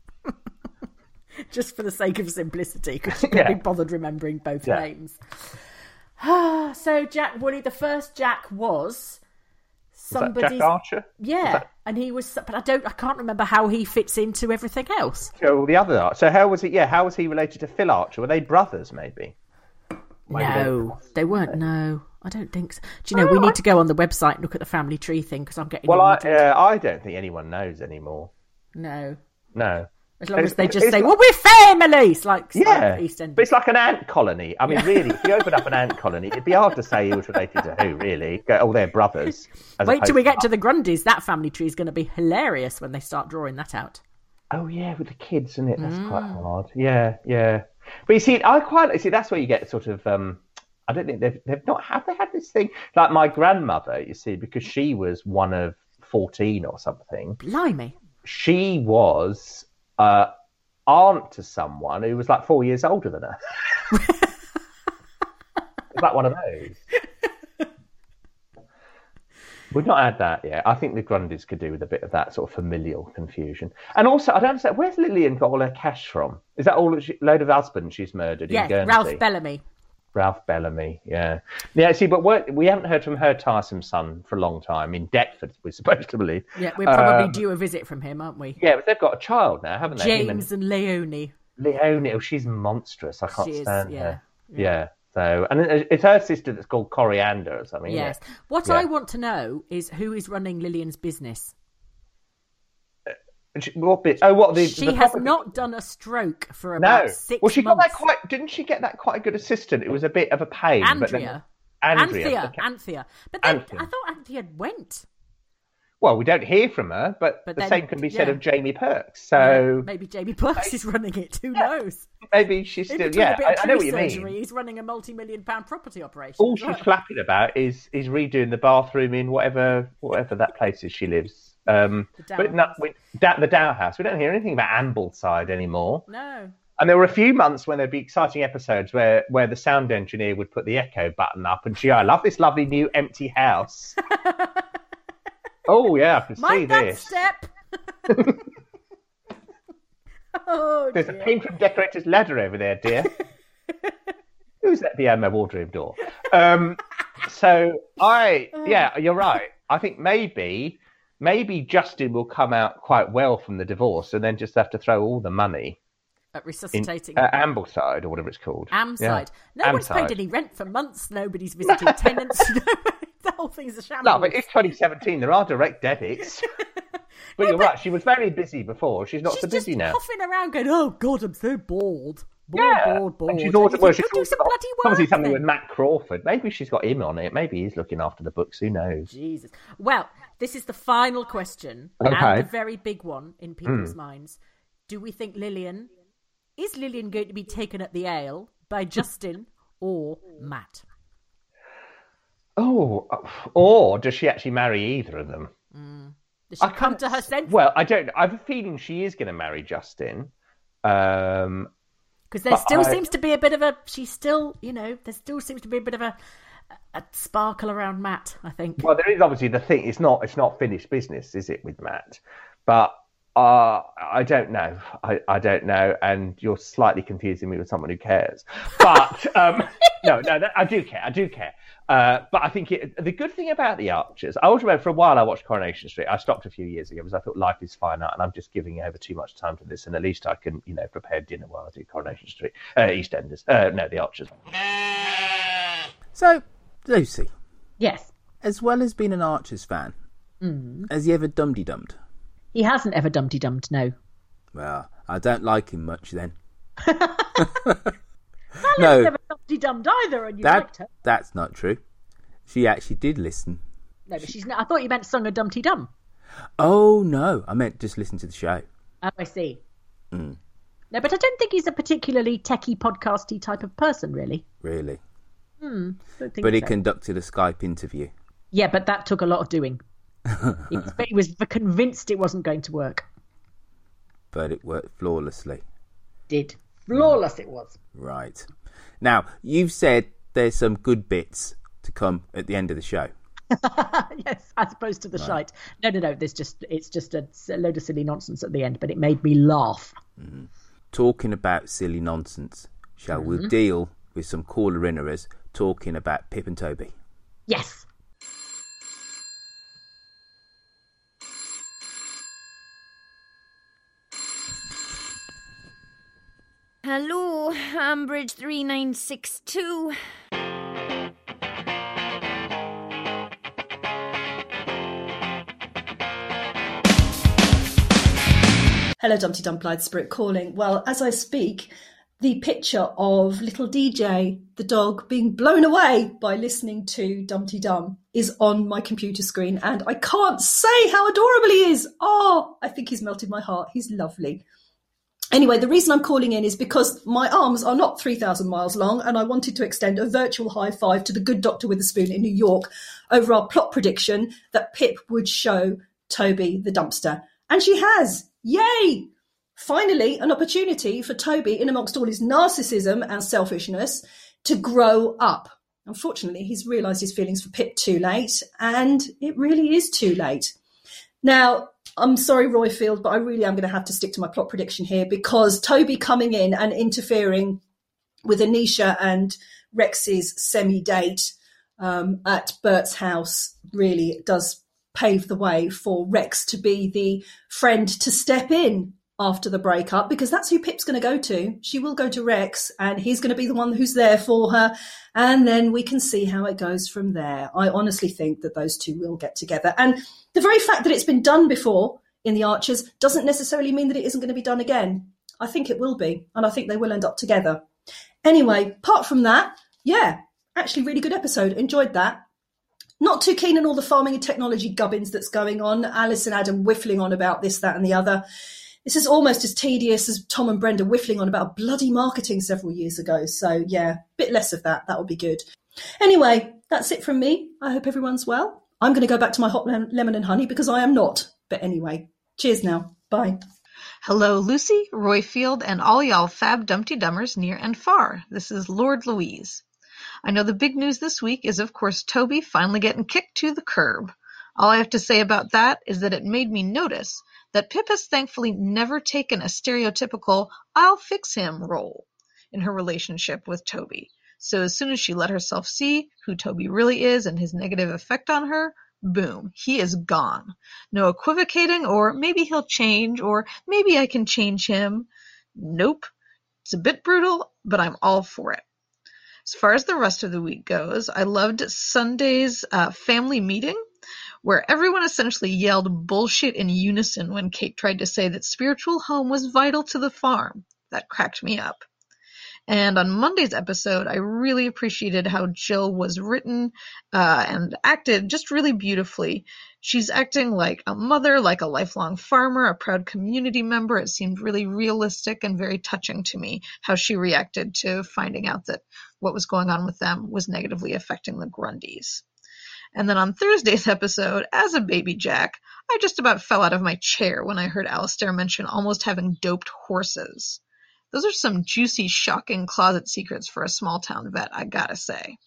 [SPEAKER 8] Just for the sake of simplicity, because she couldn't be bothered remembering both names. So Jack Woolley, the first Jack was somebody.
[SPEAKER 9] Jack Archer?
[SPEAKER 8] Yeah, and he was, but I can't remember how he fits into everything else.
[SPEAKER 9] So the other Archer. So how was he? Yeah, how was he related to Phil Archer? Were they brothers? Maybe.
[SPEAKER 8] No, they weren't. No. I don't think so. Do you know, we need to go on the website and look at the family tree thing because I'm getting...
[SPEAKER 9] Well, I don't think anyone knows anymore.
[SPEAKER 8] No.
[SPEAKER 9] As
[SPEAKER 8] long as they just say, well, we're family! It's like EastEnders.
[SPEAKER 9] But it's like an ant colony. I mean, really, if you open up an ant colony, it'd be hard to say who's related to who, really. Oh, they're brothers.
[SPEAKER 8] Wait till we get to the Grundys. That family tree is going to be hilarious when they start drawing that out.
[SPEAKER 9] Oh, yeah, with the kids, isn't it? That's quite hard. Yeah. But you see, that's where you get sort of... I don't think have they had this thing? Like my grandmother, you see, because she was one of 14 or something.
[SPEAKER 8] Blimey.
[SPEAKER 9] She was... aunt to someone who was like 4 years older than her. It's like one of those. We've not had that yet. I think the Grundys could do with a bit of that sort of familial confusion. And also, I don't understand, where's Lillian got all her cash from? Is that all load of husbands she's murdered in Guernsey?
[SPEAKER 8] Ralph Bellamy,
[SPEAKER 9] yeah. See, but we haven't heard from her tiresome son for a long time in Deptford, we're supposed to believe.
[SPEAKER 8] Yeah, we're probably due a visit from him, aren't we?
[SPEAKER 9] Yeah, but they've got a child now, haven't they?
[SPEAKER 8] James and Leonie.
[SPEAKER 9] She's monstrous. I can't stand her.
[SPEAKER 8] Yeah.
[SPEAKER 9] So, and it's her sister that's called Coriander or something.
[SPEAKER 8] Yes. What I want to know is who is running Lillian's business.
[SPEAKER 9] What bit? Oh, what the?
[SPEAKER 8] She
[SPEAKER 9] the
[SPEAKER 8] has
[SPEAKER 9] property?
[SPEAKER 8] not done a stroke for about 6 months.
[SPEAKER 9] Well, she got that quite. Didn't she get that quite a good assistant? It was a bit of a pain.
[SPEAKER 8] Anthea. But then I thought Anthea went.
[SPEAKER 9] Well, we don't hear from her, but the same can be said of Jamie Perks. So
[SPEAKER 8] maybe Jamie Perks is running it. Who knows?
[SPEAKER 9] Maybe she's still. Yeah, I know what you mean.
[SPEAKER 8] He's running a multi-million-pound property operation.
[SPEAKER 9] All she's flapping about is redoing the bathroom in whatever that place is she lives. The Dow House. We don't hear anything about Ambleside anymore.
[SPEAKER 8] No.
[SPEAKER 9] And there were a few months when there'd be exciting episodes where the sound engineer would put the echo button up and I love this lovely new empty house. Oh, yeah, I can see this.
[SPEAKER 8] Step.
[SPEAKER 9] There's a paint from Decorator's Ladder over there, dear. Who's that behind my wardrobe door? You're right. I think maybe Justin will come out quite well from the divorce and then just have to throw all the money
[SPEAKER 8] at resuscitating
[SPEAKER 9] Ambleside or whatever it's called.
[SPEAKER 8] Amside. No one's paid any rent for months. Nobody's visited tenants. The whole thing's a shambles.
[SPEAKER 9] No, but it's 2017. There are direct debits. But you're right. She was very busy before. She's not so busy now.
[SPEAKER 8] She's just puffing around going, oh, God, I'm so bored.
[SPEAKER 9] Bored. And she's also,
[SPEAKER 8] do some bloody work.
[SPEAKER 9] Obviously something with Matt Crawford. Maybe she's got him on it. Maybe he's looking after the books. Who knows?
[SPEAKER 8] Jesus. Well, this is the final question.
[SPEAKER 9] Okay.
[SPEAKER 8] And the very big one in people's minds. Do we think is Lillian going to be taken at the ale by Justin or Matt?
[SPEAKER 9] Oh, or does she actually marry either of them?
[SPEAKER 8] Does she come to her senses?
[SPEAKER 9] Well, I don't know. I have a feeling she is going to marry Justin.
[SPEAKER 8] Because there still seems to be a bit of a... She's still, there still seems to be a bit of a sparkle around Matt, I think.
[SPEAKER 9] Well, there is obviously the thing. It's not finished business, is it, with Matt? But I don't know. I don't know. And you're slightly confusing me with someone who cares. But no, I do care. But I think the good thing about The Archers, I always remember for a while I watched Coronation Street. I stopped a few years ago because I thought life is finite and I'm just giving over too much time to this. And at least I can, prepare dinner while I do Coronation Street. EastEnders. The Archers.
[SPEAKER 7] So, Lucy.
[SPEAKER 8] Yes.
[SPEAKER 7] As well as being an Archers fan, has he ever dum-de-dummed?
[SPEAKER 8] He hasn't ever dum-de-dummed, no.
[SPEAKER 7] Well, I don't like him much then.
[SPEAKER 8] No, never dum-de-dummed either, and you liked her.
[SPEAKER 7] That's not true. She actually did listen.
[SPEAKER 8] No, but she's not. I thought you meant sung a dum-de-dum.
[SPEAKER 7] Oh, no. I meant just listen to the show.
[SPEAKER 8] Oh, I see. No, but I don't think he's a particularly techie, podcasty type of person, really.
[SPEAKER 7] Really?
[SPEAKER 8] Don't think
[SPEAKER 7] but he conducted a Skype interview.
[SPEAKER 8] Yeah, but that took a lot of doing. He was convinced it wasn't going to work.
[SPEAKER 7] But it worked flawlessly.
[SPEAKER 8] Did. Flawless it was.
[SPEAKER 7] Right. Now, you've said there's some good bits to come at the end of the show.
[SPEAKER 8] Yes, as opposed to the shite. No. It's just a load of silly nonsense at the end, but it made me laugh.
[SPEAKER 7] Talking about silly nonsense, shall we deal with some caller-inners talking about Pip and Toby?
[SPEAKER 8] Yes.
[SPEAKER 10] Hello, Ambridge 3962. Hello, Dumpty Dum, Blythe Spirit calling. Well, as I speak, the picture of little DJ, the dog, being blown away by listening to Dumpty Dum is on my computer screen, and I can't say how adorable he is. Oh, I think he's melted my heart. He's lovely. Anyway, the reason I'm calling in is because my arms are not 3,000 miles long, and I wanted to extend a virtual high five to the good Dr. Witherspoon in New York over our plot prediction that Pip would show Toby the dumpster. And she has. Yay! Finally, an opportunity for Toby, in amongst all his narcissism and selfishness, to grow up. Unfortunately, he's realised his feelings for Pip too late, and it really is too late. Now, I'm sorry, Royfield, but I really am going to have to stick to my plot prediction here, because Toby coming in and interfering with Anisha and Rex's semi-date at Bert's house really does pave the way for Rex to be the friend to step in after the breakup, because that's who Pip's going to go to. She will go to Rex, and he's going to be the one who's there for her, and then we can see how it goes from there. I honestly think that those two will get together, and the very fact that it's been done before in The Archers doesn't necessarily mean that it isn't going to be done again. I think it will be, and I think they will end up together. Anyway, apart from that, yeah, actually really good episode. Enjoyed that. Not too keen on all the farming and technology gubbins that's going on. Alice and Adam whiffling on about this, that and the other. This is almost as tedious as Tom and Brenda whiffling on about bloody marketing several years ago. So, yeah, a bit less of that. That would be good. Anyway, that's it from me. I hope everyone's well. I'm going to go back to my hot lemon and honey because I am not. But anyway, cheers now. Bye.
[SPEAKER 11] Hello, Lucy, Royfield, and all y'all fab Dumpty Dummers near and far. This is Lord Louise. I know the big news this week is, of course, Toby finally getting kicked to the curb. All I have to say about that is that it made me notice that Pip has thankfully never taken a stereotypical I'll fix him role in her relationship with Toby. So as soon as she let herself see who Toby really is and his negative effect on her, boom, he is gone. No equivocating or maybe he'll change or maybe I can change him. Nope. It's a bit brutal, but I'm all for it. As far as the rest of the week goes, I loved Sunday's family meeting, where everyone essentially yelled bullshit in unison when Kate tried to say that spiritual home was vital to the farm. That cracked me up. And on Monday's episode, I really appreciated how Jill was written and acted just really beautifully. She's acting like a mother, like a lifelong farmer, a proud community member. It seemed really realistic and very touching to me how she reacted to finding out that what was going on with them was negatively affecting the Grundys. And then on Thursday's episode, as a baby Jack, I just about fell out of my chair when I heard Alistair mention almost having doped horses. Those are some juicy, shocking closet secrets for a small-town vet, I gotta say.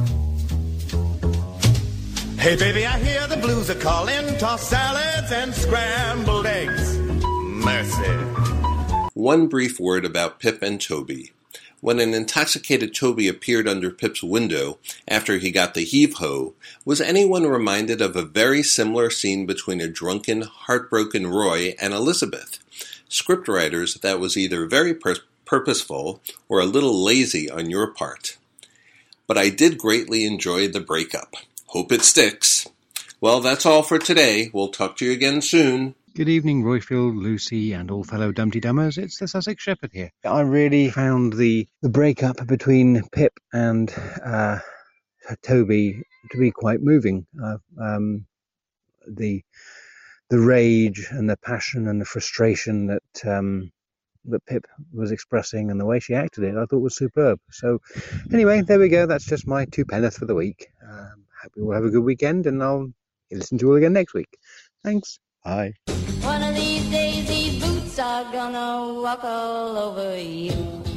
[SPEAKER 6] Hey, baby, I hear the blues are calling. Tossed salads and scrambled eggs. Mercy.
[SPEAKER 12] One brief word about Pip and Toby. When an intoxicated Toby appeared under Pip's window after he got the heave-ho, was anyone reminded of a very similar scene between a drunken, heartbroken Roy and Elizabeth? Scriptwriters, that was either very purposeful or a little lazy on your part. But I did greatly enjoy the breakup. Hope it sticks. Well, that's all for today. We'll talk to you again soon.
[SPEAKER 13] Good evening, Royfield, Lucy, and all fellow Dumpty Dummers. It's the Sussex Shepherd here. I really found the breakup between Pip and Toby to be quite moving. The rage and the passion and the frustration that Pip was expressing and the way she acted it, I thought was superb. So anyway, there we go. That's just my 2 penneth for the week. Hope you all have a good weekend, and I'll listen to you all again next week. Thanks. Bye.
[SPEAKER 14] One of these days, these boots are gonna walk all over you.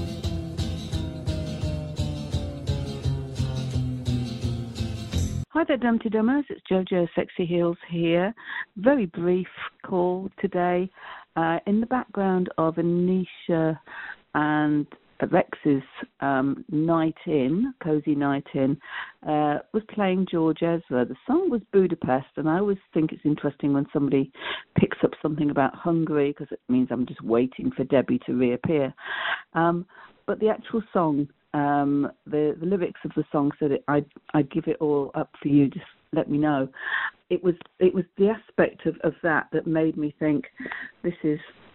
[SPEAKER 15] Hi there, Dumpty Dummers. It's JoJo Sexy Heels here. Very brief call today. In the background of Anisha and Rex's night in, cozy night in, was playing George Ezra. The song was Budapest, and I always think it's interesting when somebody picks up something about Hungary, because it means I'm just waiting for Debbie to reappear. But the actual song, the lyrics of the song said I'd give it all up for you, just let me know. It was the aspect of that made me think this is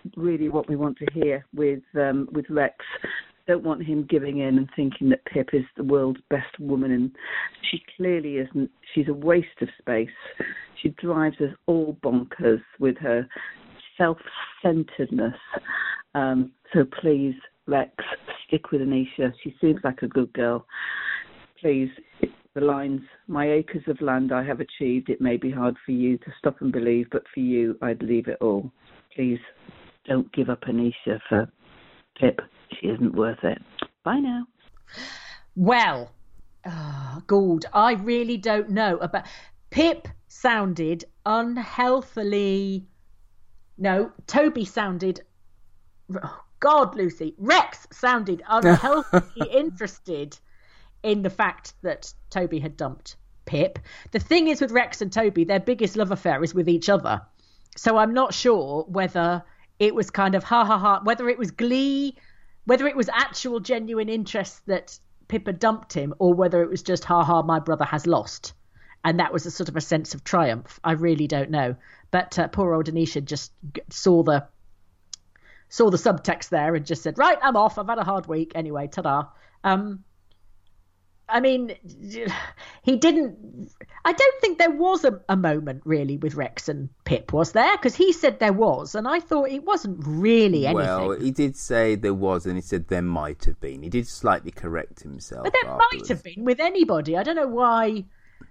[SPEAKER 15] really what we want to hear with Rex. Don't want him giving in and thinking that Pip is the world's best woman, and she clearly isn't. She's a waste of space. She drives us all bonkers with her self-centeredness. So please, Rex, stick with Anisha. She seems like a good girl. Please, the lines, my acres of land I have achieved. It may be hard for you to stop and believe, but for you, I'd leave it all. Please, don't give up Anisha for Pip. She isn't worth it. Bye now.
[SPEAKER 8] Well, Gould, I really don't know about... Pip sounded unhealthily... No, Toby sounded... Oh, God, Lucy. Rex sounded unhealthily interested in the fact that Toby had dumped Pip. The thing is with Rex and Toby, their biggest love affair is with each other. So I'm not sure whether it was kind of ha, whether it was glee... Whether it was actual genuine interest that Pip had dumped him, or whether it was just, ha, my brother has lost. And that was a sort of a sense of triumph. I really don't know. But poor old Anisha just saw the subtext there and just said, right, I'm off. I've had a hard week. Anyway, ta-da. I mean, he didn't... I don't think there was a moment, really, with Rex and Pip, was there? Because he said there was, and I thought it wasn't really anything.
[SPEAKER 7] Well, he did say there was, and he said there might have been. He did slightly correct himself.
[SPEAKER 8] But there might have been with anybody. I don't know why...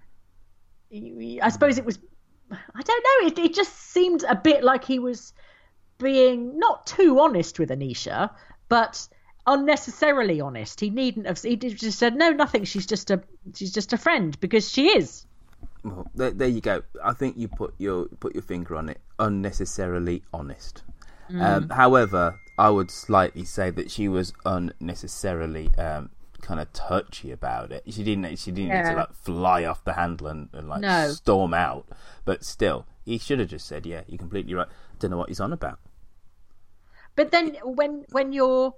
[SPEAKER 8] I suppose it was... I don't know. It just seemed a bit like he was being not too honest with Anisha, but... unnecessarily honest. He needn't have. He just said no, nothing. She's just a friend, because she is.
[SPEAKER 7] Well, there you go. I think you put your finger on it. Unnecessarily honest. However, I would slightly say that she was unnecessarily kind of touchy about it. She didn't need to like fly off the handle and like storm out. But still, he should have just said, "Yeah, you're completely right. Don't know what he's on about." But then when you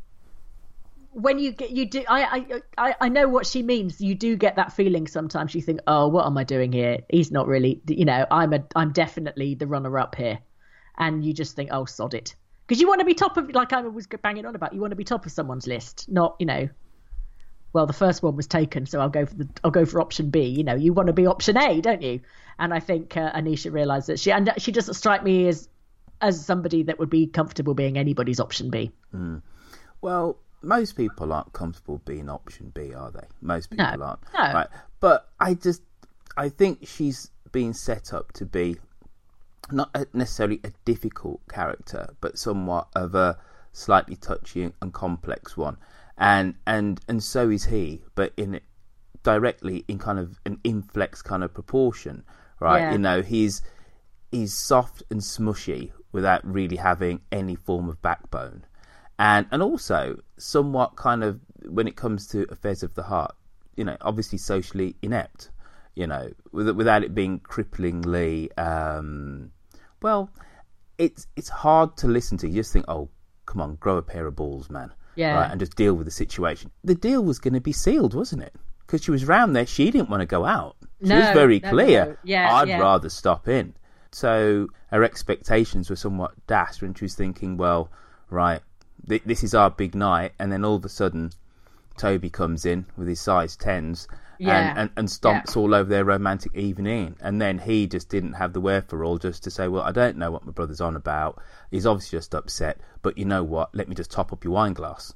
[SPEAKER 7] do, I know what she means. You do get that feeling sometimes. You think, oh, what am I doing here? He's not really, I'm definitely the runner-up here, and you just think, oh, sod it, because you want to be top of, like I was banging on about. You want to be top of someone's list, not well, the first one was taken, so I'll go for option B. You want to be option A, don't you? And I think Anisha realised that she doesn't strike me as somebody that would be comfortable being anybody's option B. Well. Most people aren't comfortable being option B, are they? Most people aren't.
[SPEAKER 8] No.
[SPEAKER 7] Right. But I think she's been set up to be not necessarily a difficult character, but somewhat of a slightly touchy and complex one. And so is he, but directly in kind of an inflex kind of proportion, right? Yeah. He's soft and smushy without really having any form of backbone. And also somewhat kind of, when it comes to affairs of the heart, obviously socially inept, without it being cripplingly, well, it's hard to listen to. You just think, oh, come on, grow a pair of balls, man.
[SPEAKER 8] Yeah.
[SPEAKER 7] Right, and just deal with the situation. The deal was going to be sealed, wasn't it? Because she was round there. She didn't want to go out. She was very clear. No. Yeah, I'd rather stop in. So her expectations were somewhat dashed when she was thinking, well, right, this is our big night, and then all of a sudden Toby comes in with his size 10s and stomps all over their romantic evening, and then he just didn't have the wherewithal just to say, well, I don't know what my brother's on about. He's obviously just upset, but you know what? Let me just top up your wine glass.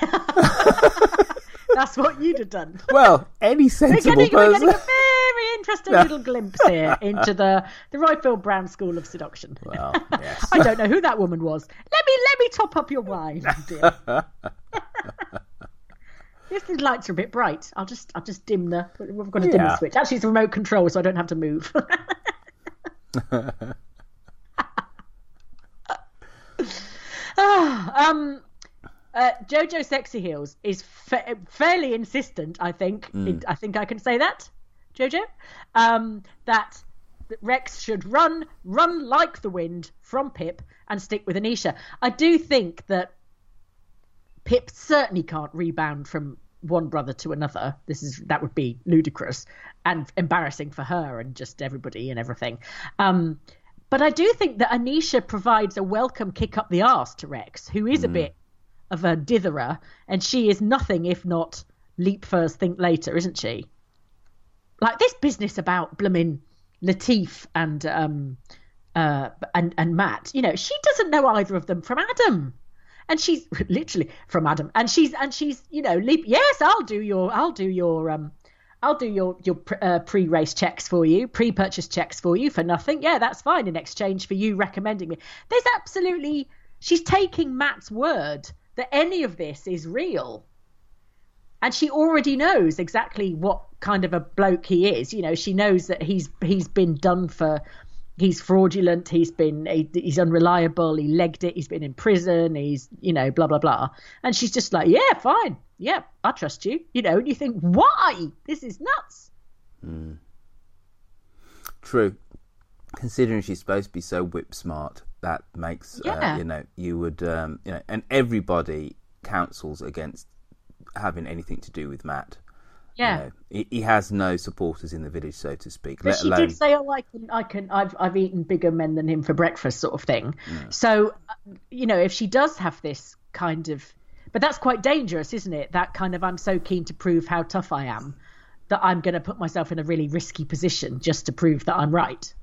[SPEAKER 8] That's what you'd have done.
[SPEAKER 7] Well, any sensible person.
[SPEAKER 8] We're getting a very interesting little glimpse here into the Royfield Brown School of Seduction.
[SPEAKER 7] Well, yes.
[SPEAKER 8] I don't know who that woman was. Let me top up your wine, dear. If the lights are a bit bright, I'll just dim the. We've got a dimmer switch. Actually, it's a remote control, so I don't have to move. Jojo Sexy Heels is fairly insistent, I think. I think I can say that, Jojo, that Rex should run like the wind from Pip and stick with Anisha. I do think that Pip certainly can't rebound from one brother to another. That would be ludicrous and embarrassing for her and just everybody and everything. But I do think that Anisha provides a welcome kick up the arse to Rex, who is a bit of a ditherer, and she is nothing if not leap first, think later, isn't she? Like this business about blooming Lateef and Matt, you know, she doesn't know either of them from Adam. And she's literally from Adam, and she's you know, yes, I'll do your pre-race checks for you, pre-purchase checks for you for nothing. Yeah, that's fine in exchange for you recommending me. There's absolutely, she's taking Matt's word that any of this is real, and she already knows exactly what kind of a bloke he is. You know, she knows that he's been done for. He's fraudulent. He's unreliable. He legged it. He's been in prison. He's, you know, blah, blah, blah. And she's just like, yeah, fine. Yeah, I trust you. You know, and you think, why? This is nuts.
[SPEAKER 7] True. Considering she's supposed to be so whip smart, that makes, you know, you would, you know, and everybody counsels against having anything to do with Matt.
[SPEAKER 8] Yeah,
[SPEAKER 7] you know, he has no supporters in the village, so to speak.
[SPEAKER 8] But she did say, "Oh, I've eaten bigger men than him for breakfast," sort of thing. Yeah. So, you know, if she does have this kind of, but that's quite dangerous, isn't it? That kind of, I'm so keen to prove how tough I am that I'm going to put myself in a really risky position just to prove that I'm right.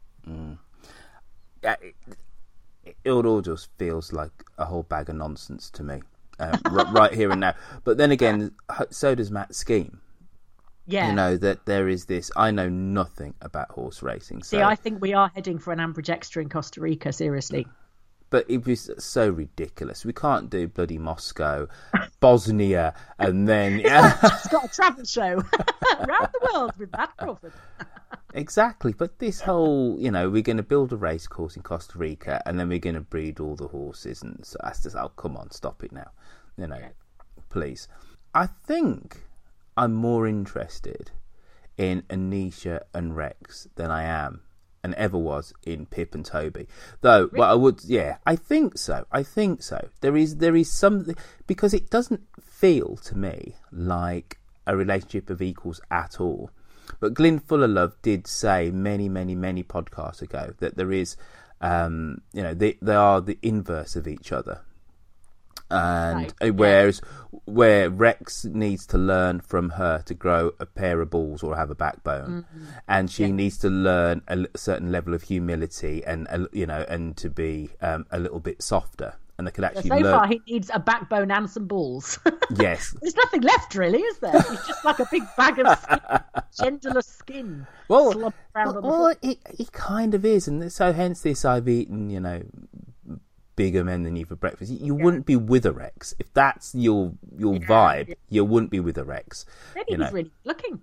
[SPEAKER 7] It all just feels like a whole bag of nonsense to me, right here and now. But then again, so does Matt's scheme.
[SPEAKER 8] Yeah.
[SPEAKER 7] You know, that there is this, I know nothing about horse racing. So.
[SPEAKER 8] See, I think we are heading for an Ambridge Extra in Costa Rica, seriously.
[SPEAKER 7] But it was so ridiculous. We can't do bloody Moscow, Bosnia, and then...
[SPEAKER 8] It's got a travel show around the world with Matt Crawford.
[SPEAKER 7] Exactly, but this whole, you know, we're going to build a race course in Costa Rica and then we're going to breed all the horses, and so that's just, oh, come on, stop it now. You know, please. I think I'm more interested in Anisha and Rex than I am and ever was in Pip and Toby. Though, really? Well, I would, yeah, I think so. There is something, because it doesn't feel to me like a relationship of equals at all. But Glyn Fullerlove did say many podcasts ago that there is, you know, they are the inverse of each other. And whereas where Rex needs to learn from her to grow a pair of balls or have a backbone, and she needs to learn a certain level of humility and you know, and to be a little bit softer, and they could actually learn. So
[SPEAKER 8] far, he needs a backbone and some balls.
[SPEAKER 7] Yes,
[SPEAKER 8] there's nothing left really, is there? He's just like a big bag of skin, genderless skin.
[SPEAKER 7] Well, he kind of is, and so hence this, I've eaten, you know, bigger men than you for breakfast. You wouldn't be with a Rex if that's your vibe. Yeah. You wouldn't be with a Rex.
[SPEAKER 8] Maybe he's really looking.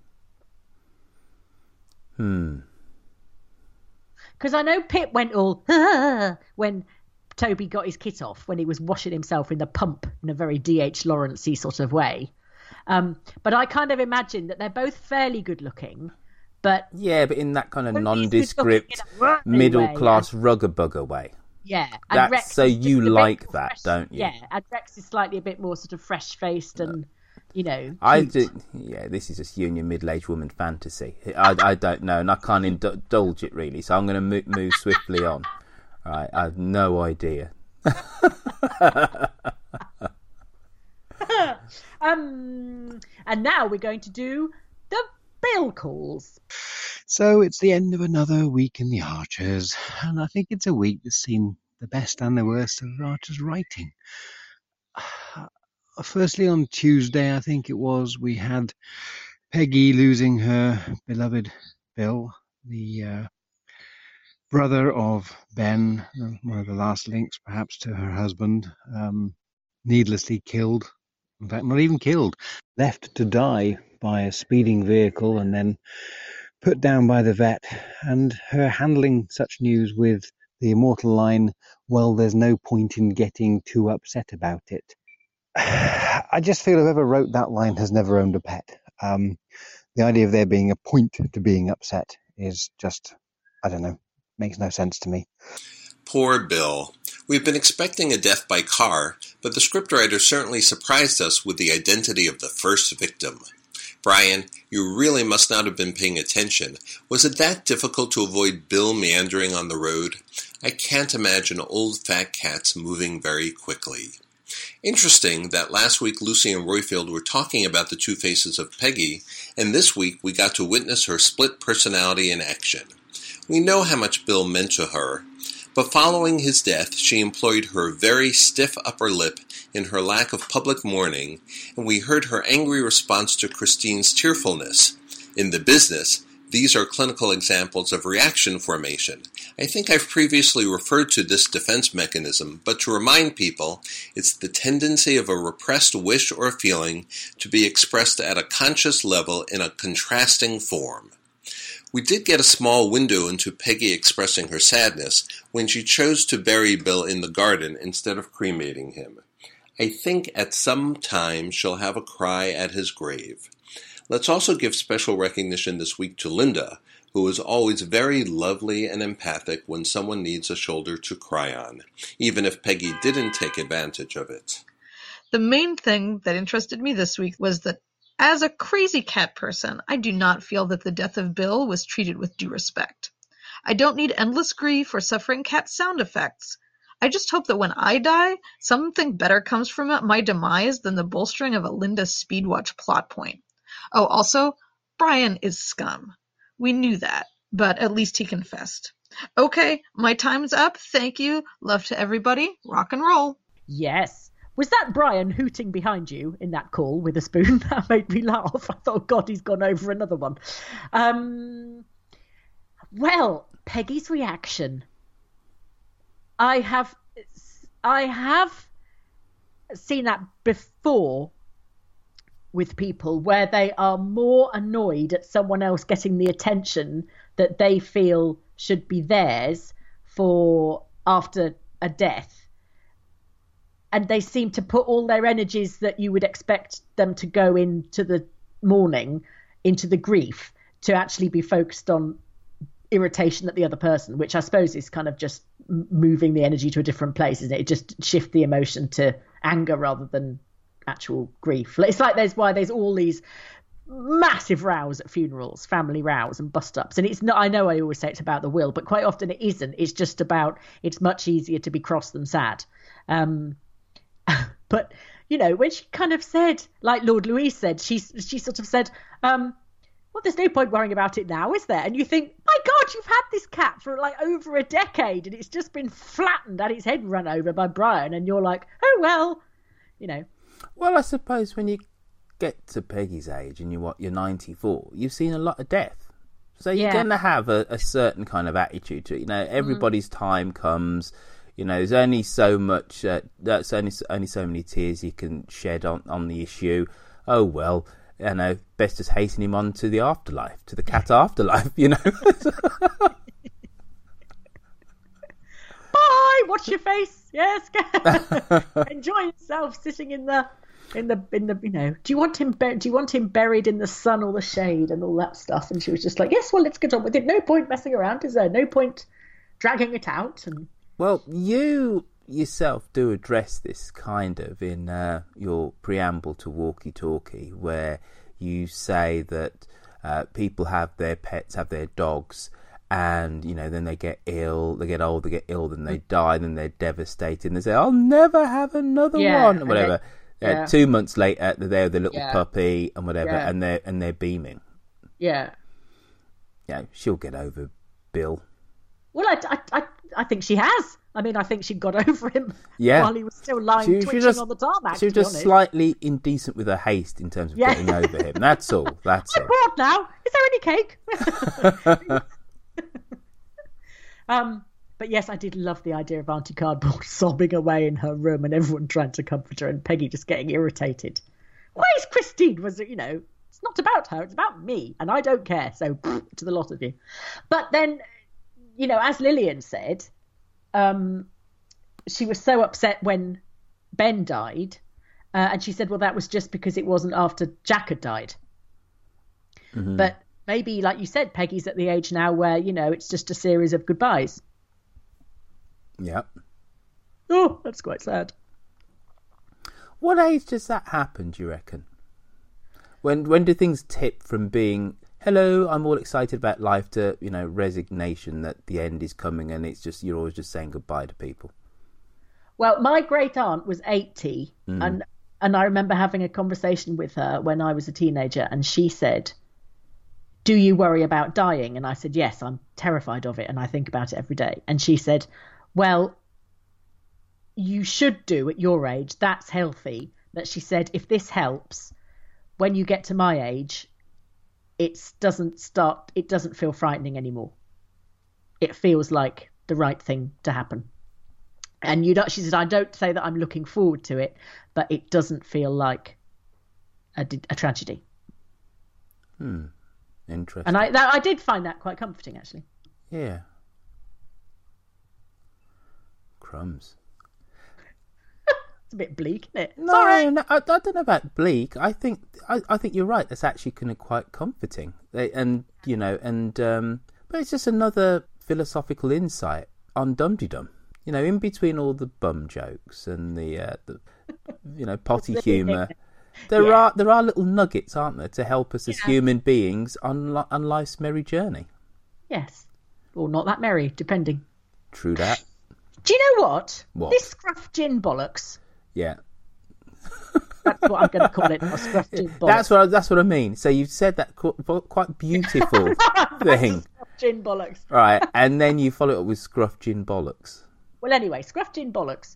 [SPEAKER 8] Because I know Pip went all when Toby got his kit off, when he was washing himself in the pump in a very D.H. Lawrence-y sort of way. But I kind of imagine that they're both fairly good looking. But
[SPEAKER 7] but in that kind of nondescript middle-class rugger-bugger way.
[SPEAKER 8] Yeah, and Rex
[SPEAKER 7] so you like that,
[SPEAKER 8] fresh,
[SPEAKER 7] don't you?
[SPEAKER 8] Yeah, and Rex is slightly a bit more sort of fresh-faced and, you know, cute.
[SPEAKER 7] I do. Yeah, this is just you and your middle-aged woman fantasy. I don't know, and I can't indulge it really, so I'm going to move swiftly on. All right, I have no idea.
[SPEAKER 8] And now we're going to do the Bill calls.
[SPEAKER 13] So it's the end of another week in the Archers, and I think it's a week that's seen the best and the worst of Archer's writing. Firstly, on Tuesday, I think it was, we had Peggy losing her beloved Bill, the brother of Ben, one of the last links perhaps to her husband, needlessly killed. In fact, not even killed, left to die by a speeding vehicle and then put down by the vet, and her handling such news with the immortal line, well, there's no point in getting too upset about it. I just feel whoever wrote that line has never owned a pet. The idea of there being a point to being upset is just, I don't know, makes no sense to me.
[SPEAKER 12] Poor Bill. We've been expecting a death by car, but the scriptwriter certainly surprised us with the identity of the first victim. Brian, you really must not have been paying attention. Was it that difficult to avoid Bill meandering on the road? I can't imagine old fat cats moving very quickly. Interesting that last week Lucy and Roifield were talking about the two faces of Peggy, and this week we got to witness her split personality in action. We know how much Bill meant to her, but following his death, she employed her very stiff upper lip in her lack of public mourning, and we heard her angry response to Christine's tearfulness. In the business, these are clinical examples of reaction formation. I think I've previously referred to this defense mechanism, but to remind people, it's the tendency of a repressed wish or feeling to be expressed at a conscious level in a contrasting form. We did get a small window into Peggy expressing her sadness when she chose to bury Bill in the garden instead of cremating him. I think at some time she'll have a cry at his grave. Let's also give special recognition this week to Linda, who is always very lovely and empathic when someone needs a shoulder to cry on, even if Peggy didn't take advantage of it.
[SPEAKER 11] The main thing that interested me this week was that as a crazy cat person, I do not feel that the death of Bill was treated with due respect. I don't need endless grief or suffering cat sound effects. I just hope that when I die, something better comes from my demise than the bolstering of a Linda Speedwatch plot point. Oh, also, Brian is scum. We knew that, but at least he confessed. Okay, my time's up. Thank you. Love to everybody. Rock and roll.
[SPEAKER 8] Yes. Was that Brian hooting behind you in that call with a spoon? That made me laugh. I thought, God, he's gone over another one. Well, Peggy's reaction. I have seen that before with people where they are more annoyed at someone else getting the attention that they feel should be theirs for after a death. And they seem to put all their energies that you would expect them to go into the mourning, into the grief, to actually be focused on irritation at the other person, which I suppose is kind of just moving the energy to a different place, isn't it? It just shifts the emotion to anger rather than actual grief. It's like there's all these massive rows at funerals, family rows and bust-ups. And it's not, I know I always say it's about the will, but quite often it isn't. It's just about, it's much easier to be cross than sad. But, you know, when she kind of said, like Lord Louise said, she sort of said, well, there's no point worrying about it now, is there? And you think, my God, you've had this cat for like over a decade and it's just been flattened, had its head run over by Brian. And you're like, oh, well, you know.
[SPEAKER 7] Well, I suppose when you get to Peggy's age and you're 94, you've seen a lot of death. So you're going to have a certain kind of attitude to it. You know, everybody's time comes. You know, there's only so much. That's only so many tears you can shed on the issue. Oh well, you know, best just hasten him on to the afterlife, to the cat afterlife. You know.
[SPEAKER 8] Bye. Watch your face. Yes. Enjoy yourself sitting in the. You know, do you want him buried in the sun or the shade and all that stuff? And she was just like, yes, well, let's get on with it. No point messing around, is there? No point dragging it out. And
[SPEAKER 7] well, you yourself do address this kind of in your preamble to Walkie Talkie, where you say that people have their pets, have their dogs, and, you know, then they get ill, they get old, they get ill, then they die, then they're devastated, and they say, I'll never have another one, or whatever. 2 months later, they're there with the little puppy and whatever, and they're beaming.
[SPEAKER 8] Yeah.
[SPEAKER 7] Yeah, she'll get over Bill.
[SPEAKER 8] Well, I think she has. I mean, I think she got over him while he was still lying twitching on the tarmac.
[SPEAKER 7] She was just slightly indecent with her haste in terms of getting over him. That's all. That's
[SPEAKER 8] I'm bored now. Is there any cake? But yes, I did love the idea of Auntie Cardboard sobbing away in her room and everyone trying to comfort her and Peggy just getting irritated. Why is Christine? You know, it's not about her, it's about me, and I don't care. So to the lot of you. But then, you know, as Lillian said, she was so upset when Ben died, and she said, well, that was just because it wasn't after Jack had died. Mm-hmm. But maybe, like you said, Peggy's at the age now where, you know, it's just a series of goodbyes.
[SPEAKER 7] Yep.
[SPEAKER 8] Oh, that's quite sad.
[SPEAKER 7] What age does that happen, do you reckon? When do things tip from being, hello, I'm all excited about life, to, resignation that the end is coming and it's just, you're always just saying goodbye to people?
[SPEAKER 8] Well, my great aunt was 80 and I remember having a conversation with her when I was a teenager, and she said, do you worry about dying? And I said, yes, I'm terrified of it and I think about it every day. And she said, well, you should do at your age. That's healthy. But she said, if this helps, when you get to my age, it doesn't feel frightening anymore. It feels like the right thing to happen. And she said, I don't say that I'm looking forward to it, but it doesn't feel like a tragedy.
[SPEAKER 7] Interesting.
[SPEAKER 8] And I did find that quite comforting, actually.
[SPEAKER 7] Yeah. Crumbs.
[SPEAKER 8] It's a bit bleak, isn't it?
[SPEAKER 7] No, I don't know about bleak. I think you're right. That's actually kind of quite comforting. But it's just another philosophical insight on Dum Dum. In between all the bum jokes and the potty humour, there are little nuggets, aren't there, to help us as human beings on life's merry journey.
[SPEAKER 8] Yes, or not that merry, depending.
[SPEAKER 7] True that.
[SPEAKER 8] Do you know what?
[SPEAKER 7] What?
[SPEAKER 8] This scruff gin bollocks.
[SPEAKER 7] Yeah.
[SPEAKER 8] That's what I'm going to call it. A scruff gin bollocks.
[SPEAKER 7] That's what I mean. So you've said that quite beautiful thing.
[SPEAKER 8] Scruff gin bollocks.
[SPEAKER 7] Right, and then you follow it up with scruff gin bollocks.
[SPEAKER 8] Well, anyway, scruff gin bollocks.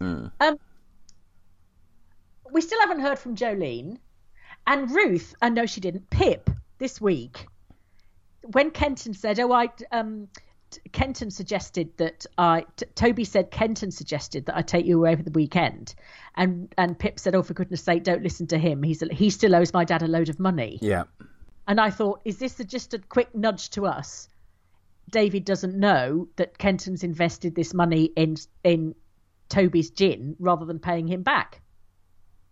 [SPEAKER 8] We still haven't heard from Jolene. And Ruth, I know she didn't, Pip, this week, when Kenton said, Kenton suggested that Toby said Kenton suggested that I take you away for the weekend. And Pip said, oh, for goodness sake, don't listen to him. He still owes my dad a load of money.
[SPEAKER 7] Yeah.
[SPEAKER 8] And I thought, is this just a quick nudge to us? David doesn't know that Kenton's invested this money in Toby's gin rather than paying him back.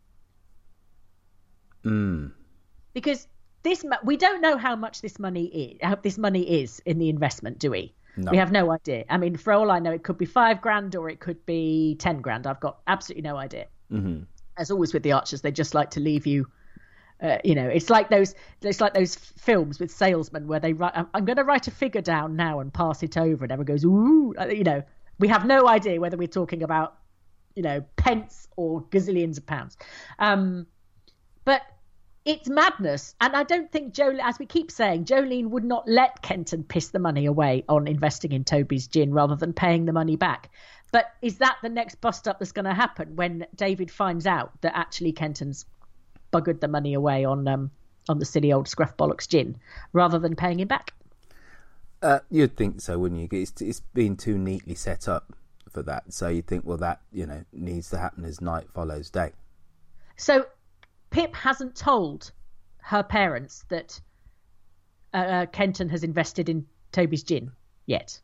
[SPEAKER 8] Because we don't know how much this money is in the investment, do we? No. We have no idea. I mean, for all I know, it could be $5,000 or it could be $10,000. I've got absolutely no idea. Mm-hmm. As always with the Archers, they just like to leave you. It's like those films with salesmen where they write, I'm going to write a figure down now and pass it over, and everyone goes, ooh, we have no idea whether we're talking about, pence or gazillions of pounds. But it's madness. And I don't think Jolene, as we keep saying, Jolene would not let Kenton piss the money away on investing in Toby's gin rather than paying the money back. But is that the next bust up that's going to happen when David finds out that actually Kenton's buggered the money away on the silly old scruff bollocks gin rather than paying him back?
[SPEAKER 7] You'd think so, wouldn't you? It's been too neatly set up for that. So you'd think, well, that needs to happen as night follows day.
[SPEAKER 8] So Pip hasn't told her parents that Kenton has invested in Toby's gin yet.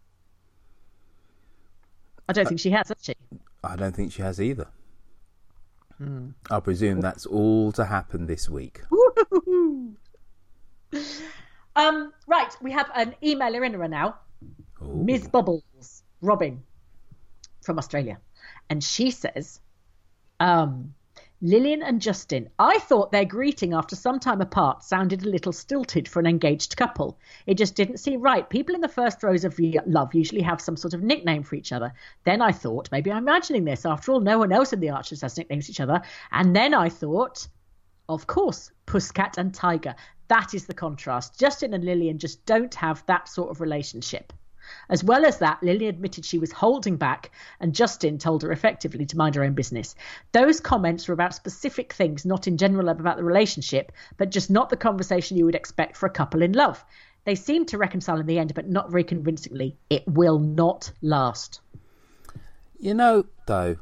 [SPEAKER 8] I don't think she has she?
[SPEAKER 7] I don't think she has either. I presume that's all to happen this week.
[SPEAKER 8] Right, we have an emailer in her now. Ooh. Ms. Bubbles, Robin, from Australia. And she says, Lillian and Justin, I thought their greeting after some time apart sounded a little stilted for an engaged couple. It just didn't seem right. People in the first rows of love usually have some sort of nickname for each other. Then I thought, maybe I'm imagining this. After all, no one else in the Archers has nicknames for each other. And then I thought, of course, Pusscat and Tiger. That is the contrast. Justin and Lillian just don't have that sort of relationship. As well as that, Lily admitted she was holding back and Justin told her effectively to mind her own business. Those comments were about specific things, not in general about the relationship, but just not the conversation you would expect for a couple in love. They seemed to reconcile in the end, but not very convincingly. It will not last.
[SPEAKER 7] Though,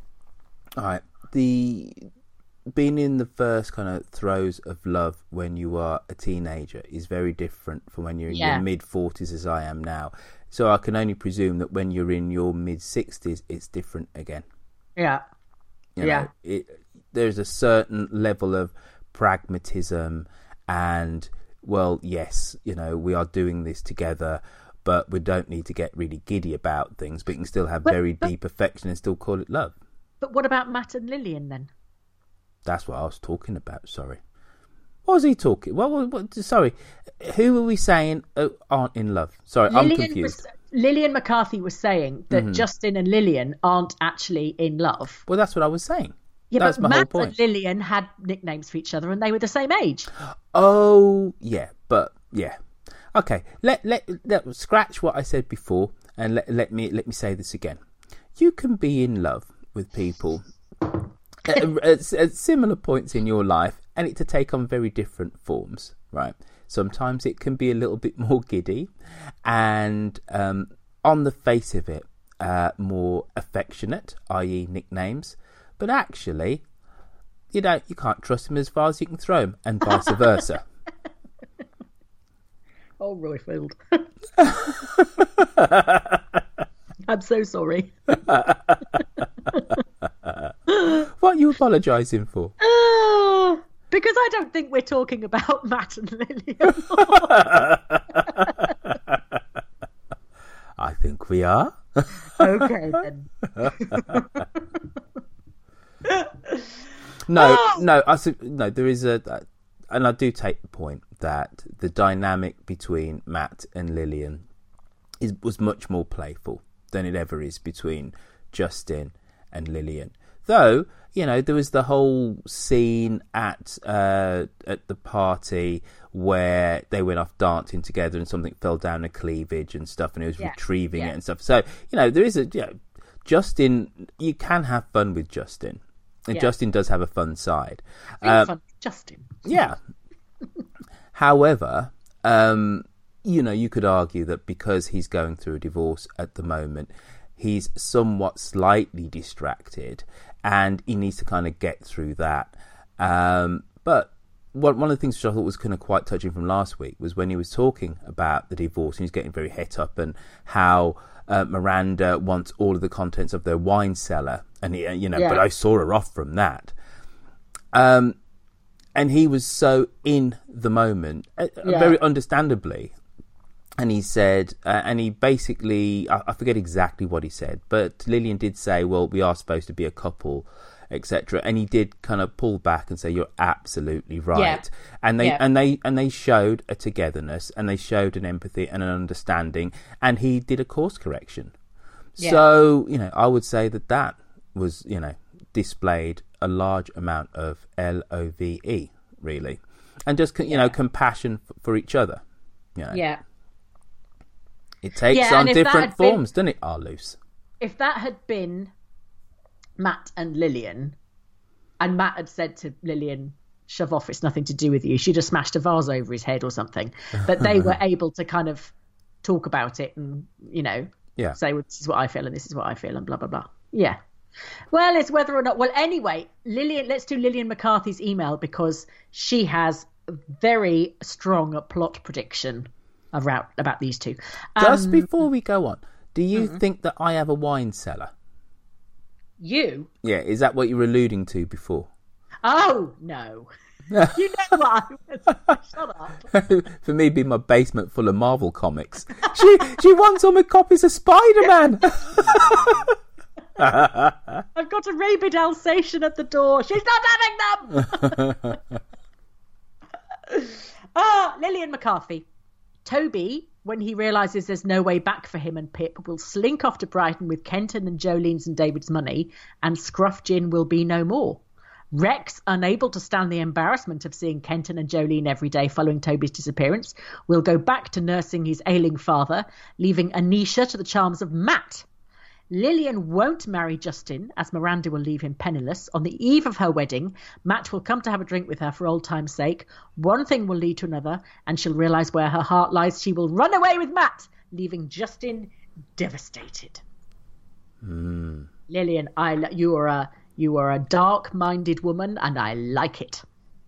[SPEAKER 7] being in the first kind of throes of love when you are a teenager is very different from when you're in your mid-40s as I am now. So I can only presume that when you're in your mid-60s, it's different again.
[SPEAKER 8] Yeah.
[SPEAKER 7] There's a certain level of pragmatism and, well, yes, we are doing this together, but we don't need to get really giddy about things, but you can still have very deep affection and still call it love.
[SPEAKER 8] But what about Matt and Lillian then?
[SPEAKER 7] That's what I was talking about, sorry. What was he talking? Sorry, who were we saying aren't in love? Sorry, I'm confused.
[SPEAKER 8] Lillian McCarthy was saying that Justin and Lillian aren't actually in love.
[SPEAKER 7] Well, that's what I was saying.
[SPEAKER 8] Yeah,
[SPEAKER 7] that's
[SPEAKER 8] but
[SPEAKER 7] my whole
[SPEAKER 8] Matt
[SPEAKER 7] point.
[SPEAKER 8] and Lillian had nicknames for each other, and they were the same age.
[SPEAKER 7] Oh, yeah, but yeah. Okay, let scratch what I said before, and let me say this again. You can be in love with people at similar points in your life, and it to take on very different forms, right? Sometimes it can be a little bit more giddy, and on the face of it, more affectionate, i.e., nicknames. But actually, you can't trust him as far as you can throw him, and vice versa.
[SPEAKER 8] Oh, Royfield. I'm so sorry.
[SPEAKER 7] What are you apologising for?
[SPEAKER 8] Because I don't think we're talking about Matt and Lillian.
[SPEAKER 7] I think we are.
[SPEAKER 8] Okay, then.
[SPEAKER 7] No. There is and I do take the point that the dynamic between Matt and Lillian was much more playful than it ever is between Justin and Lillian. Though, there was the whole scene at the party where they went off dancing together and something fell down a cleavage and stuff, and he was retrieving it and stuff. So, there is Justin, you can have fun with Justin. And Justin does have a fun side.
[SPEAKER 8] Fun with Justin.
[SPEAKER 7] Yeah. However, you could argue that because he's going through a divorce at the moment, he's somewhat slightly distracted and he needs to kind of get through that. But one of the things which I thought was kind of quite touching from last week was when he was talking about the divorce, and he was getting very het up, and how Miranda wants all of the contents of their wine cellar, and but I saw her off from that. And he was so in the moment, very understandably. And he said, and he basically, I forget exactly what he said, but Lillian did say, well, we are supposed to be a couple, etc. And he did kind of pull back and say, you're absolutely right. Yeah. And they showed a togetherness, and they showed an empathy and an understanding, and he did a course correction. Yeah. So, I would say that was, displayed a large amount of LOVE, really. And just, compassion for each other.
[SPEAKER 8] Yeah.
[SPEAKER 7] It takes on different forms, doesn't it, Arloose?
[SPEAKER 8] If that had been Matt and Lillian, and Matt had said to Lillian, shove off, it's nothing to do with you, she'd have smashed a vase over his head or something. But they were able to kind of talk about it and, say, well, this is what I feel and this is what I feel and blah, blah, blah. Yeah. Well, it's whether or not... Well, anyway, let's do Lillian McCarthy's email, because she has a very strong plot prediction about these two.
[SPEAKER 7] Just before we go on, do you think that I have a wine cellar?
[SPEAKER 8] You?
[SPEAKER 7] Yeah, is that what you were alluding to before?
[SPEAKER 8] Oh, no. You know what I was... Shut up.
[SPEAKER 7] For me, being my basement full of Marvel comics. She wants all my copies of Spider-Man.
[SPEAKER 8] I've got a rabid Alsatian at the door. She's not having them. Lillian McCarthy. Toby, when he realises there's no way back for him and Pip, will slink off to Brighton with Kenton and Jolene's and David's money, and Scruff Gin will be no more. Rex, unable to stand the embarrassment of seeing Kenton and Jolene every day following Toby's disappearance, will go back to nursing his ailing father, leaving Anisha to the charms of Matt. Lillian won't marry Justin, as Miranda will leave him penniless. On the eve of her wedding, Matt will come to have a drink with her for old time's sake. One thing will lead to another, and she'll realise where her heart lies. She will run away with Matt, leaving Justin devastated. Lillian, you are a dark-minded woman, and I like it.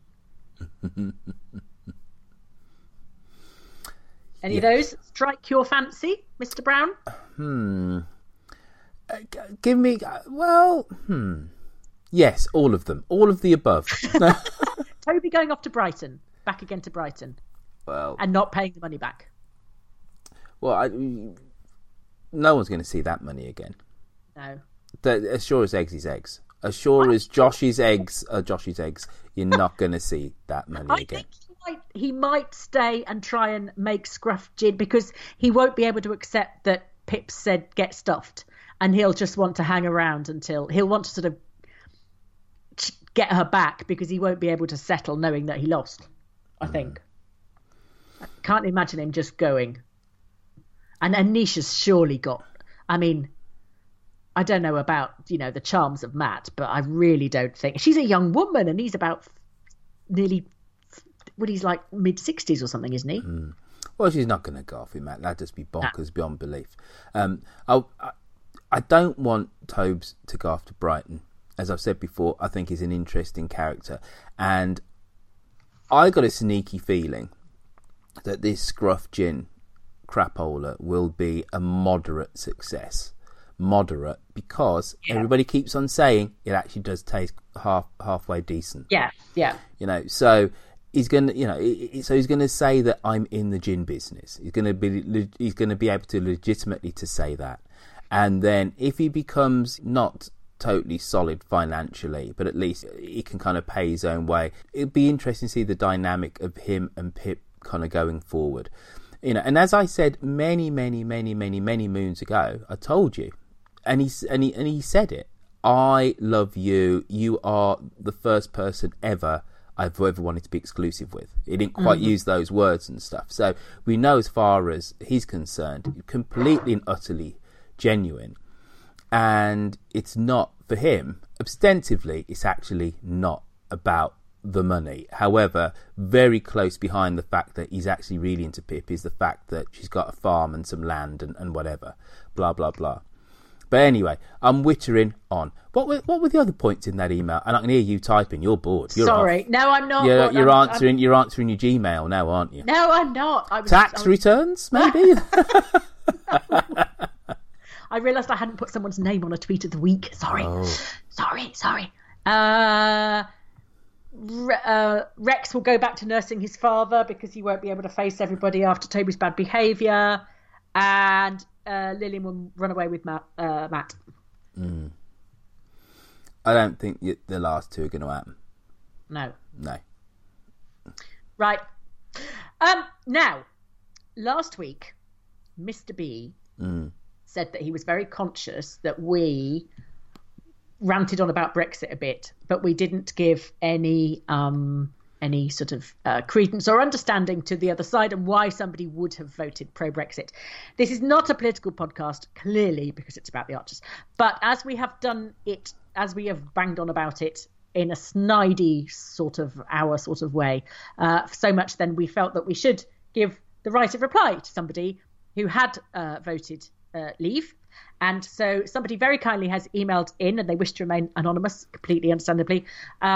[SPEAKER 8] Any of those strike your fancy, Mr. Brown?
[SPEAKER 7] Give me... Well, yes, all of them. All of the above.
[SPEAKER 8] Toby going off to Brighton. Back again to Brighton.
[SPEAKER 7] Well...
[SPEAKER 8] And not paying the money back.
[SPEAKER 7] Well, no one's going to see that money again.
[SPEAKER 8] No.
[SPEAKER 7] As sure as eggs is eggs. as sure as Josh's eggs are Josh's eggs, you're not going to see that money again.
[SPEAKER 8] I think he might stay and try and make Scruff gin because he won't be able to accept that Pip said get stuffed, and he'll just want to hang around until he'll want to sort of get her back because he won't be able to settle knowing that he lost. I think. I can't imagine him just going. And Anisha's surely got. I mean, I don't know about the charms of Matt, but I really don't think she's a young woman, and he's about nearly. Well, he's like mid-60s or something, isn't he?
[SPEAKER 7] Well, she's not going to go off with Matt. That'd just be bonkers beyond belief. I don't want Tobes to go after Brighton. As I've said before, I think he's an interesting character. And I got a sneaky feeling that this Scruff gin crapola will be a moderate success. Moderate because everybody keeps on saying it actually does taste halfway decent.
[SPEAKER 8] Yeah.
[SPEAKER 7] So he's going to, he's going to say that I'm in the gin business. He's going to be able to legitimately to say that. And then if he becomes not totally solid financially, but at least he can kind of pay his own way, it'd be interesting to see the dynamic of him and Pip kind of going forward. And as I said many moons ago, I told you, and he said it, I love you. You are the first person ever I've ever wanted to be exclusive with. He didn't quite use those words and stuff. So we know as far as he's concerned, completely and utterly genuine. And it's not, for him, ostensibly, it's actually not about the money. However, very close behind the fact that he's actually really into Pip is the fact that she's got a farm and some land and whatever. Blah, blah, blah. But anyway, I'm wittering on. What were the other points in that email? And I can hear you typing. You're bored. You're
[SPEAKER 8] Sorry.
[SPEAKER 7] off.
[SPEAKER 8] No, I'm not.
[SPEAKER 7] You're answering your Gmail now, aren't you?
[SPEAKER 8] No, I'm not.
[SPEAKER 7] Tax returns, maybe?
[SPEAKER 8] I realised I hadn't put someone's name on a tweet of the week. Sorry. Sorry. Rex will go back to nursing his father because he won't be able to face everybody after Toby's bad behaviour. And Lillian will run away with Matt.
[SPEAKER 7] I don't think the last two are going to happen.
[SPEAKER 8] No. Right. Now, last week, Mr. B said that he was very conscious that we ranted on about Brexit a bit, but we didn't give any sort of credence or understanding to the other side and why somebody would have voted pro-Brexit. This is not a political podcast, clearly, because it's about the Archers. But as we have done it, as we have banged on about it in a snidey sort of way, so much then we felt that we should give the right of reply to somebody who had voted leave. And so somebody very kindly has emailed in and they wish to remain anonymous, completely understandably.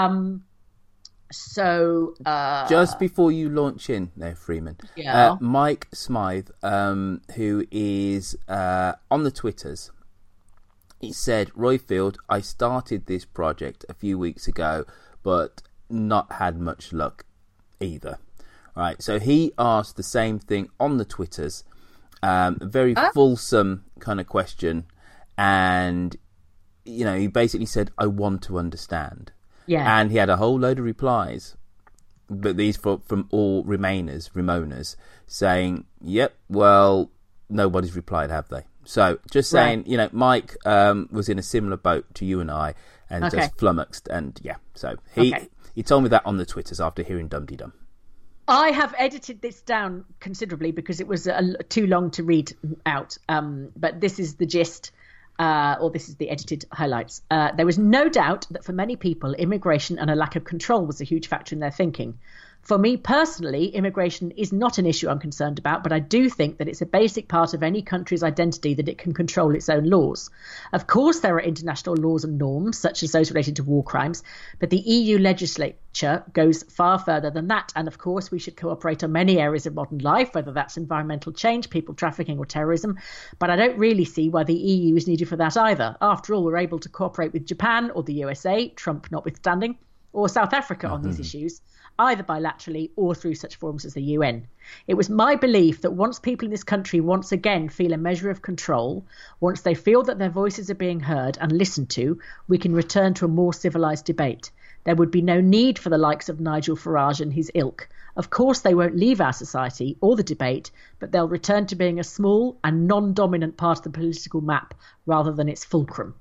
[SPEAKER 8] Just before you launch in there, Freeman, Mike Smythe, who is on the Twitters, he said, Royfield, I started this project a few weeks ago, but not had much luck either. Right, so he asked the same thing on the Twitters, a very fulsome kind of question, and he basically said, I want to understand. Yeah. And he had a whole load of replies, but these from all Remainers, saying, yep, well, nobody's replied, have they? So just saying, Mike was in a similar boat to you and I, and just flummoxed, and so he told me that on the Twitters after hearing Dum Dee Dum. I have edited this down considerably because it was too long to read out, but this is the gist. Or this is the edited highlights. There was no doubt that for many people, immigration and a lack of control was a huge factor in their thinking. For me personally, immigration is not an issue I'm concerned about, but I do think that it's a basic part of any country's identity that it can control its own laws. Of course, there are international laws and norms, such as those related to war crimes, but the EU legislature goes far further than that. And of course, we should cooperate on many areas of modern life, whether that's environmental change, people trafficking or terrorism. But I don't really see why the EU is needed for that either. After all, we're able to cooperate with Japan or the USA, Trump notwithstanding, or South Africa on these issues. either bilaterally or through such forums as the UN. It was my belief that once people in this country once again feel a measure of control, once they feel that their voices are being heard and listened to, we can return to a more civilised debate. There would be no need for the likes of Nigel Farage and his ilk. Of course, they won't leave our society or the debate, but they'll return to being a small and non-dominant part of the political map rather than its fulcrum.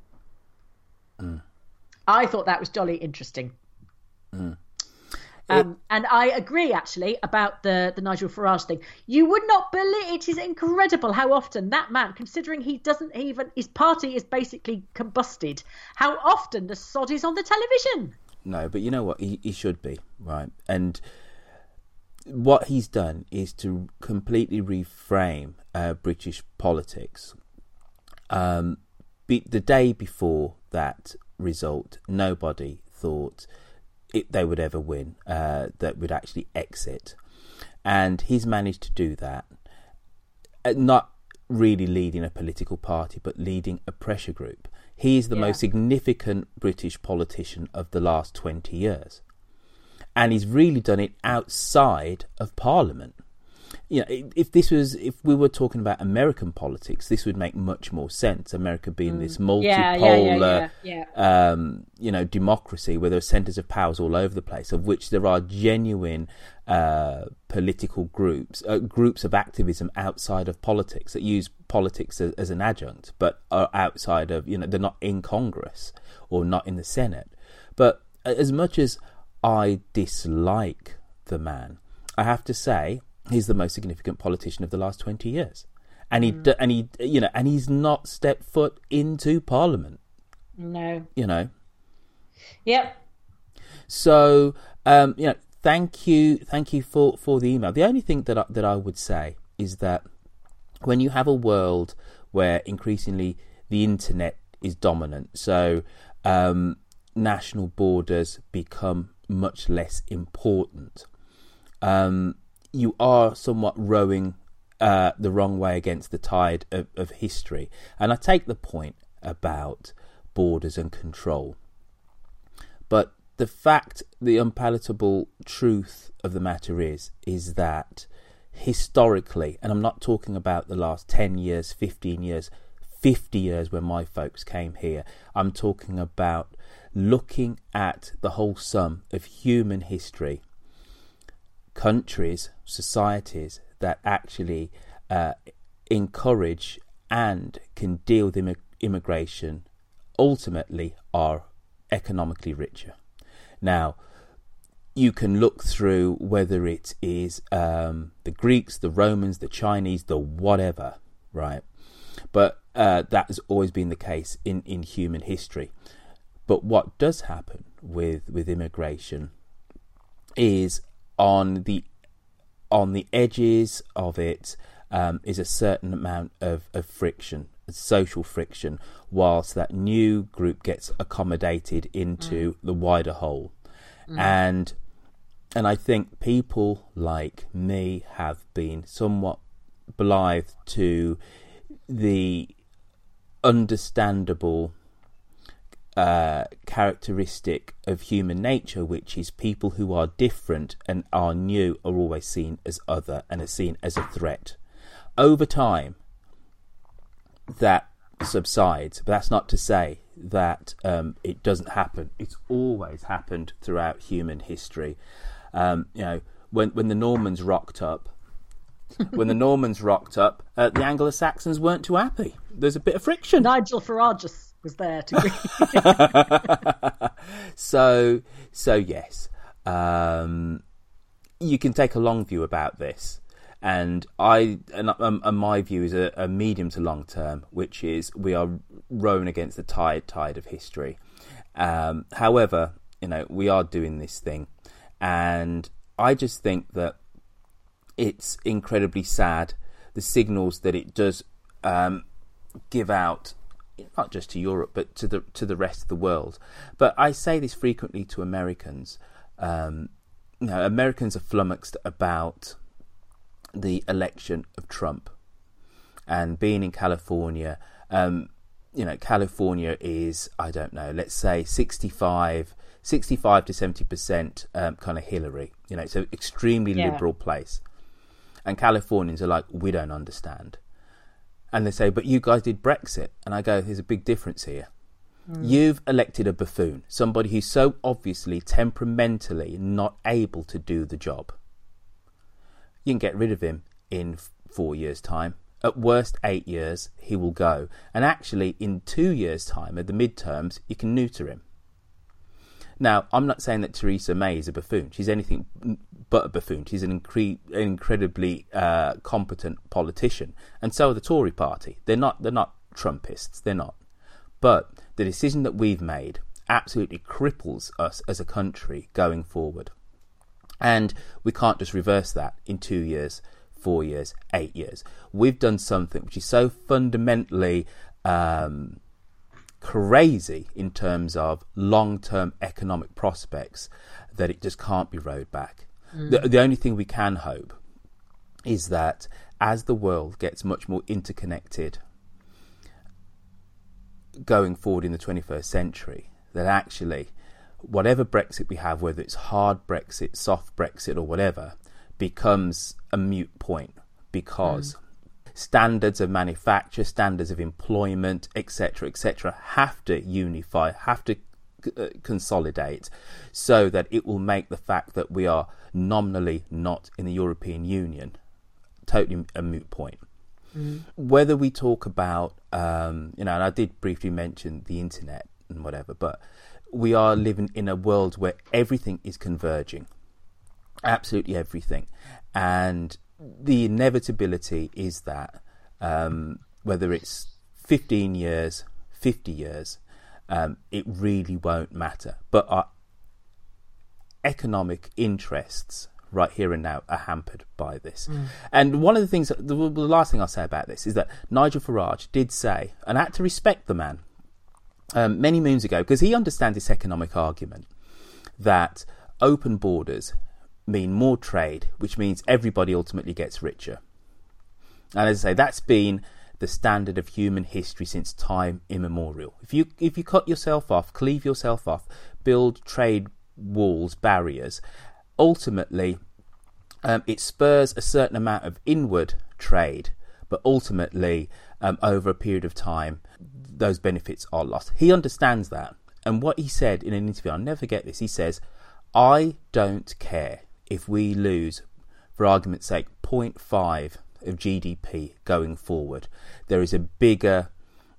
[SPEAKER 8] I thought that was jolly interesting. And I agree, actually, about the Nigel Farage thing. You would not believe it. Is incredible how often that man, considering he doesn't even, his party is basically combusted, how often the sod is on the television.
[SPEAKER 7] No, but you know what? He should be, right? And what he's done is to completely reframe British politics. The day before that result, nobody thought they would ever win, that would actually exit. And he's managed to do that, not really leading a political party, but leading a pressure group. He is the most significant British politician of the last 20 years. And he's really done it outside of Parliament. You know, if we were talking about American politics, this would make much more sense. America being this multipolar, democracy where there are centres of powers all over the place, of which there are genuine political groups of activism outside of politics that use politics as an adjunct, but are outside of, they're not in Congress or not in the Senate. But as much as I dislike the man, I have to say, he's the most significant politician of the last 20 years, and he's not stepped foot into Parliament.
[SPEAKER 8] No.
[SPEAKER 7] Yep. So, thank you for the email. The only thing that I would say is that when you have a world where increasingly the internet is dominant, so national borders become much less important. You are somewhat rowing the wrong way against the tide of history. And I take the point about borders and control. But the unpalatable truth of the matter is that historically, and I'm not talking about the last 10 years, 15 years, 50 years when my folks came here, I'm talking about looking at the whole sum of human history. Countries, societies that actually encourage and can deal with immigration ultimately are economically richer. Now, you can look through whether it is the Greeks, the Romans, the Chinese, the whatever, right? But that has always been the case in human history. But what does happen with immigration is on the edges of it is a certain amount of friction, social friction, whilst that new group gets accommodated into the wider whole. And I think people like me have been somewhat blithe to the understandable characteristic of human nature, which is people who are different and are new are always seen as other and are seen as a threat. Over time, that subsides, but that's not to say that it doesn't happen. It's always happened throughout human history. When the Normans rocked up, the Anglo-Saxons weren't too happy. There's a bit of friction.
[SPEAKER 8] Nigel Farage was there to
[SPEAKER 7] So yes, you can take a long view about this, and my view is a medium to long term, which is we are rowing against the tide of history. However, we are doing this thing, and I just think that it's incredibly sad, the signals that it does give out, not just to Europe, but to the rest of the world. But I say this frequently to Americans. Americans are flummoxed about the election of Trump, and being in California. California is, I don't know, let's say 65 65 to 70% kind of Hillary. You know, it's an extremely liberal place. And Californians are like, we don't understand. And they say, but you guys did Brexit. And I go, there's a big difference here. You've elected a buffoon, somebody who's so obviously temperamentally not able to do the job. You can get rid of him in 4 years' time. At worst, 8 years, he will go. And actually, in 2 years' time, at the midterms, you can neuter him. Now, I'm not saying that Theresa May is a buffoon. She's anything but a buffoon. She's an incredibly competent politician. And so are the Tory party. They're not Trumpists. They're not. But the decision that we've made absolutely cripples us as a country going forward. And we can't just reverse that in 2 years, 4 years, 8 years. We've done something which is so fundamentally crazy in terms of long-term economic prospects that it just can't be rowed back. The only thing we can hope is that as the world gets much more interconnected going forward in the 21st century, that actually whatever Brexit we have, whether it's hard Brexit, soft Brexit or whatever, becomes a moot point, because standards of manufacture, standards of employment, etc., have to unify, have to consolidate, so that it will make the fact that we are nominally not in the European Union totally a moot point. Whether we talk about, and I did briefly mention the internet and whatever, but we are living in a world where everything is converging, absolutely everything, and the inevitability is that whether it's 15 years, 50 years, it really won't matter. But our economic interests right here and now are hampered by this. And one of the things, the last thing I'll say about this is that Nigel Farage did say, and I had to respect the man many moons ago, because he understands this economic argument, that open borders mean more trade, which means everybody ultimately gets richer. And as I say, that's been the standard of human history since time immemorial. If you cut yourself off, cleave yourself off, build trade walls, barriers, ultimately it spurs a certain amount of inward trade, but ultimately over a period of time those benefits are lost. He understands that, and what he said in an interview, I'll never forget this, he says, I don't care if we lose, for argument's sake, 0.5 of GDP going forward. There is a bigger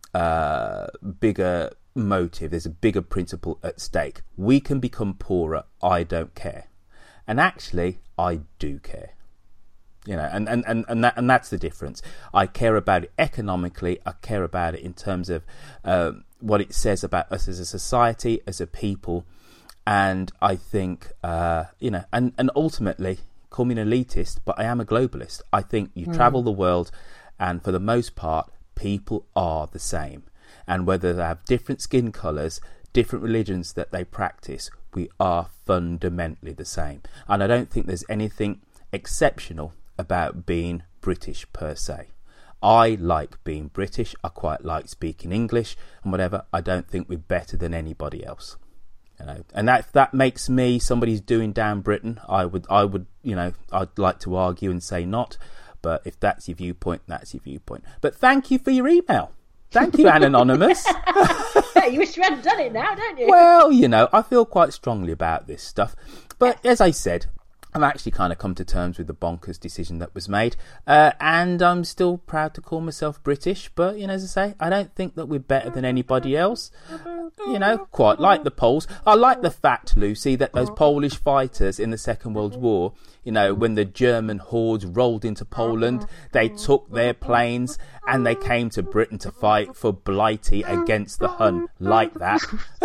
[SPEAKER 7] motive, there's a bigger principle at stake. We can become poorer, I don't care. And actually, I do care. You know, and that's the difference. I care about it economically. I care about it in terms of what it says about us as a society, as a people. And I think, and ultimately, call me an elitist, but I am a globalist. I think you travel the world, and for the most part, people are the same. And whether they have different skin colours, different religions that they practice, we are fundamentally the same. And I don't think there's anything exceptional about being British per se. I like being British. I quite like speaking English and whatever. I don't think we're better than anybody else. You know, and that makes me somebody who's doing down Britain. I would, I'd like to argue and say not. But if that's your viewpoint, that's your viewpoint. But thank you for your email. Thank you, Anonymous.
[SPEAKER 8] You wish you hadn't done it now, don't you?
[SPEAKER 7] Well, I feel quite strongly about this stuff. But as I said, I've actually kind of come to terms with the bonkers decision that was made. And I'm still proud to call myself British. But, as I say, I don't think that we're better than anybody else. Quite like the Poles. I like the fact, Lucy, that those Polish fighters in the Second World War, when the German hordes rolled into Poland, they took their planes and they came to Britain to fight for Blighty against the Hun. Like that.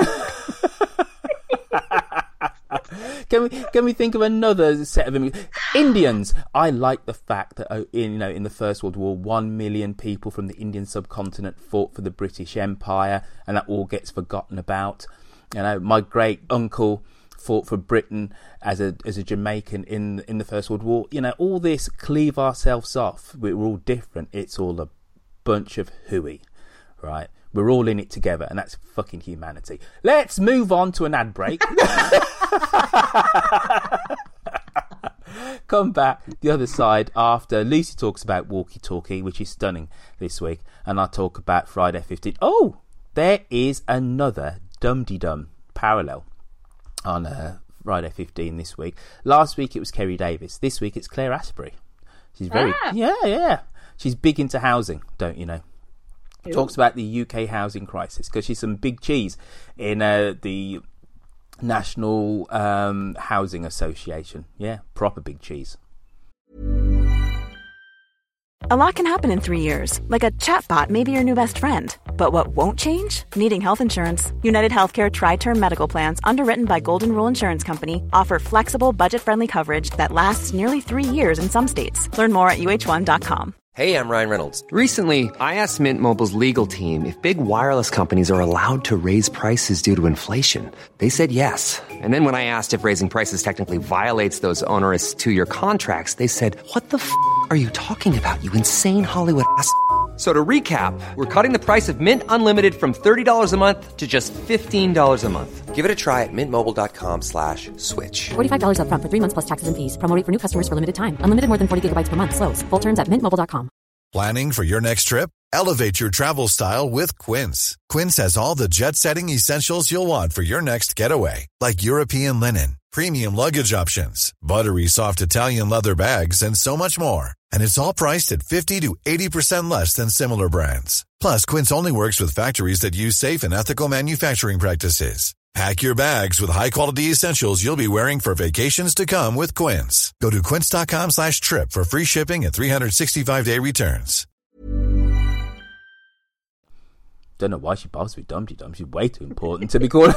[SPEAKER 7] Can we think of another set of Indians? I like the fact that in the First World War, 1 million people from the Indian subcontinent fought for the British Empire, and that all gets forgotten about. My great uncle fought for Britain as a Jamaican in the First World War. All this cleave ourselves off. We're all different. It's all a bunch of hooey, right? We're all in it together, and that's fucking humanity. Let's move on to an ad break. Come back the other side after Lucy talks about Walkie Talkie, which is stunning this week, and I'll talk about Friday 15. Oh, there is another Dum-de-Dum parallel on Friday 15 this week. Last week it was Kerry Davis. This week it's Claire Asprey. She's very yeah. She's big into housing, don't you know? Talks about the UK housing crisis because she's some big cheese in the National Housing Association. Yeah, proper big cheese.
[SPEAKER 4] A lot can happen in 3 years, like a chatbot may be your new best friend. But what won't change? Needing health insurance. United Healthcare Tri-Term Medical Plans, underwritten by Golden Rule Insurance Company, offer flexible, budget-friendly coverage that lasts nearly 3 years in some states. Learn more at uh1.com.
[SPEAKER 1] Hey, I'm Ryan Reynolds. Recently, I asked Mint Mobile's legal team if big wireless companies are allowed to raise prices due to inflation. They said yes. And then when I asked if raising prices technically violates those onerous 2-year contracts, they said, "What the f*** are you talking about, you insane Hollywood ass?" So to recap, we're cutting the price of Mint Unlimited from $30 a month to just $15 a month. Give it a try at mintmobile.com/switch.
[SPEAKER 3] $45 up front for 3 months plus taxes and fees. Promo rate for new customers for limited time. Unlimited more than 40 gigabytes per month. Slows full terms at mintmobile.com.
[SPEAKER 16] Planning for your next trip? Elevate your travel style with Quince. Quince has all the jet-setting essentials you'll want for your next getaway, like European linen, premium luggage options, buttery soft Italian leather bags, and so much more. And it's all priced at 50 to 80% less than similar brands. Plus, Quince only works with factories that use safe and ethical manufacturing practices. Pack your bags with high-quality essentials you'll be wearing for vacations to come with Quince. Go to quince.com/trip for free shipping and 365-day returns.
[SPEAKER 7] Don't know why she bothers with Dum-de-Dum. She's way too important to be called.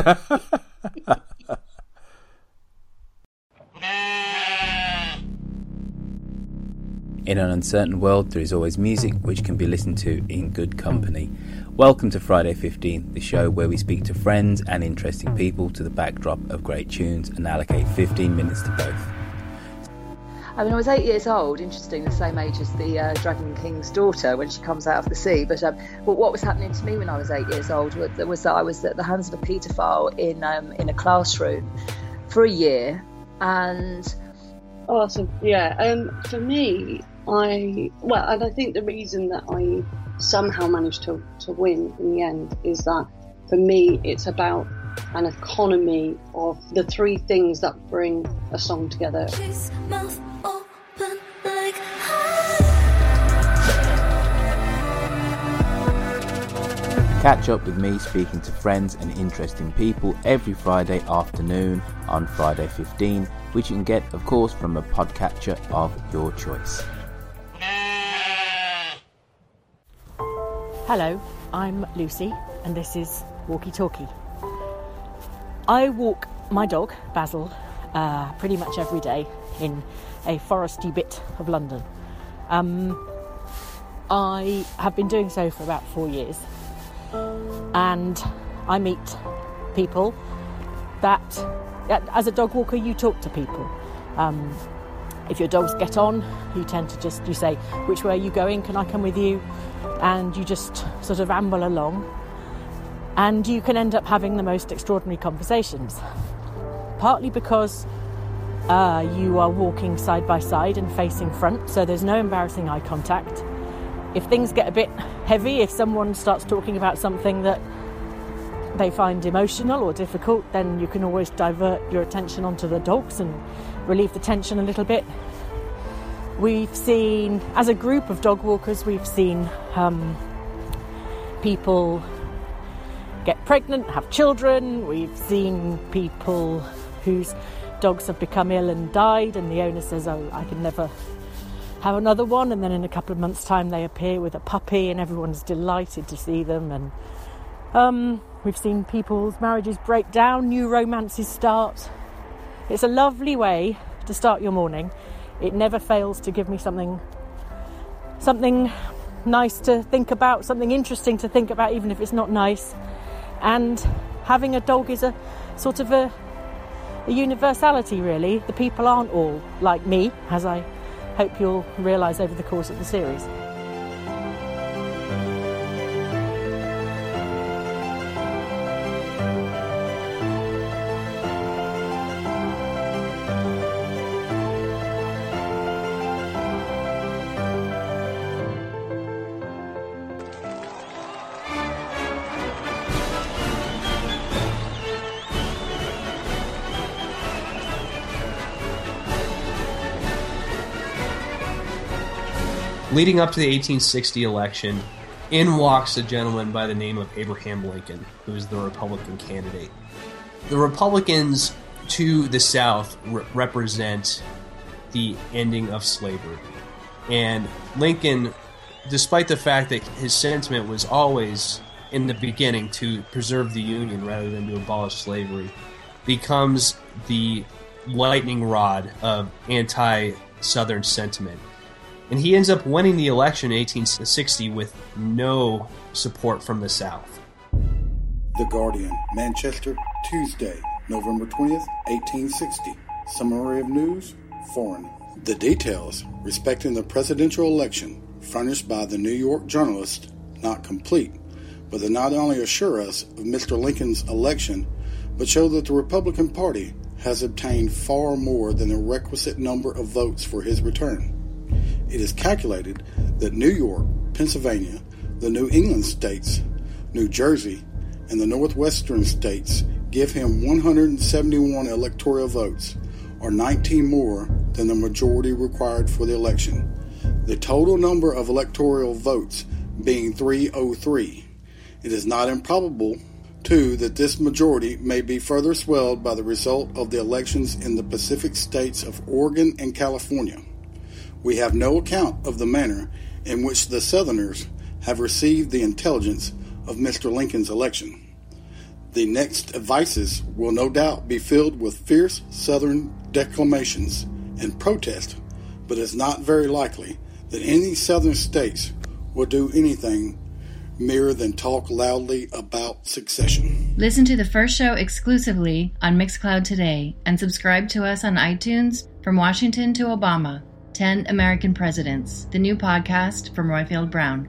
[SPEAKER 7] In an uncertain world, there is always music which can be listened to in good company. Welcome to Friday 15, the show where we speak to friends and interesting people to the backdrop of great tunes and allocate 15 minutes to both.
[SPEAKER 17] I mean, I was 8 years old, interesting, the same age as the Dragon King's daughter when she comes out of the sea. But what was happening to me when I was 8 years old was that I was at the hands of a paedophile in a classroom for a year. And
[SPEAKER 18] awesome, yeah. For me, I think the reason that I somehow managed to win in the end is that for me it's about an economy of the three things that bring a song together.
[SPEAKER 7] Catch up with me speaking to friends and interesting people every Friday afternoon on Friday 15, which you can get, of course, from a podcatcher of your choice.
[SPEAKER 8] Hello, I'm Lucy, and this is Walkie Talkie. I walk my dog, Basil, pretty much every day in a foresty bit of London. I have been doing so for about 4 years, and I meet people that, as a dog walker, you talk to people. If your dogs get on, you tend to you say, "Which way are you going? Can I come with you?" And you just sort of ramble along, and you can end up having the most extraordinary conversations. Partly because you are walking side by side and facing front, so there's no embarrassing eye contact. If things get a bit heavy, if someone starts talking about something that they find emotional or difficult, then you can always divert your attention onto the dogs and relieve the tension a little bit. We've seen, as a group of dog walkers, we've seen people get pregnant, have children. We've seen people whose dogs have become ill and died, and the owner says, "Oh, I can never have another one," and then in a couple of months' time they appear with a puppy and everyone's delighted to see them. And we've seen people's marriages break down, new romances start. It's a lovely way to start your morning. It never fails to give me something nice to think about, something interesting to think about, even if it's not nice. And having a dog is a sort of a universality, really. The people aren't all like me, as I hope you'll realise over the course of the series.
[SPEAKER 19] leading up to the 1860 election, in walks a gentleman by the name of Abraham Lincoln, who is the Republican candidate. The Republicans to the South represent the ending of slavery. And Lincoln, despite the fact that his sentiment was always, in the beginning, to preserve the Union rather than to abolish slavery, becomes the lightning rod of anti-Southern sentiment. And he ends up winning the election in 1860 with no support from the South.
[SPEAKER 20] The Guardian, Manchester, Tuesday, November 20th, 1860. Summary of news, foreign. The details respecting the presidential election furnished by the New York journalist not complete, but they not only assure us of Mr. Lincoln's election, but show that the Republican Party has obtained far more than the requisite number of votes for his return. It is calculated that New York, Pennsylvania, the New England states, New Jersey, and the Northwestern states give him 171 electoral votes, or 19 more than the majority required for the election. The total number of electoral votes being 303. It is not improbable, too, that this majority may be further swelled by the result of the elections in the Pacific states of Oregon and California. We have no account of the manner in which the Southerners have received the intelligence of Mr. Lincoln's election. The next advices will no doubt be filled with fierce Southern declamations and protest, but it's not very likely that any Southern states will do anything mere than talk loudly about secession.
[SPEAKER 21] Listen to the first show exclusively on Mixcloud today and subscribe to us on iTunes. From Washington to Obama, 10 American Presidents, the new podcast from Roifield Brown.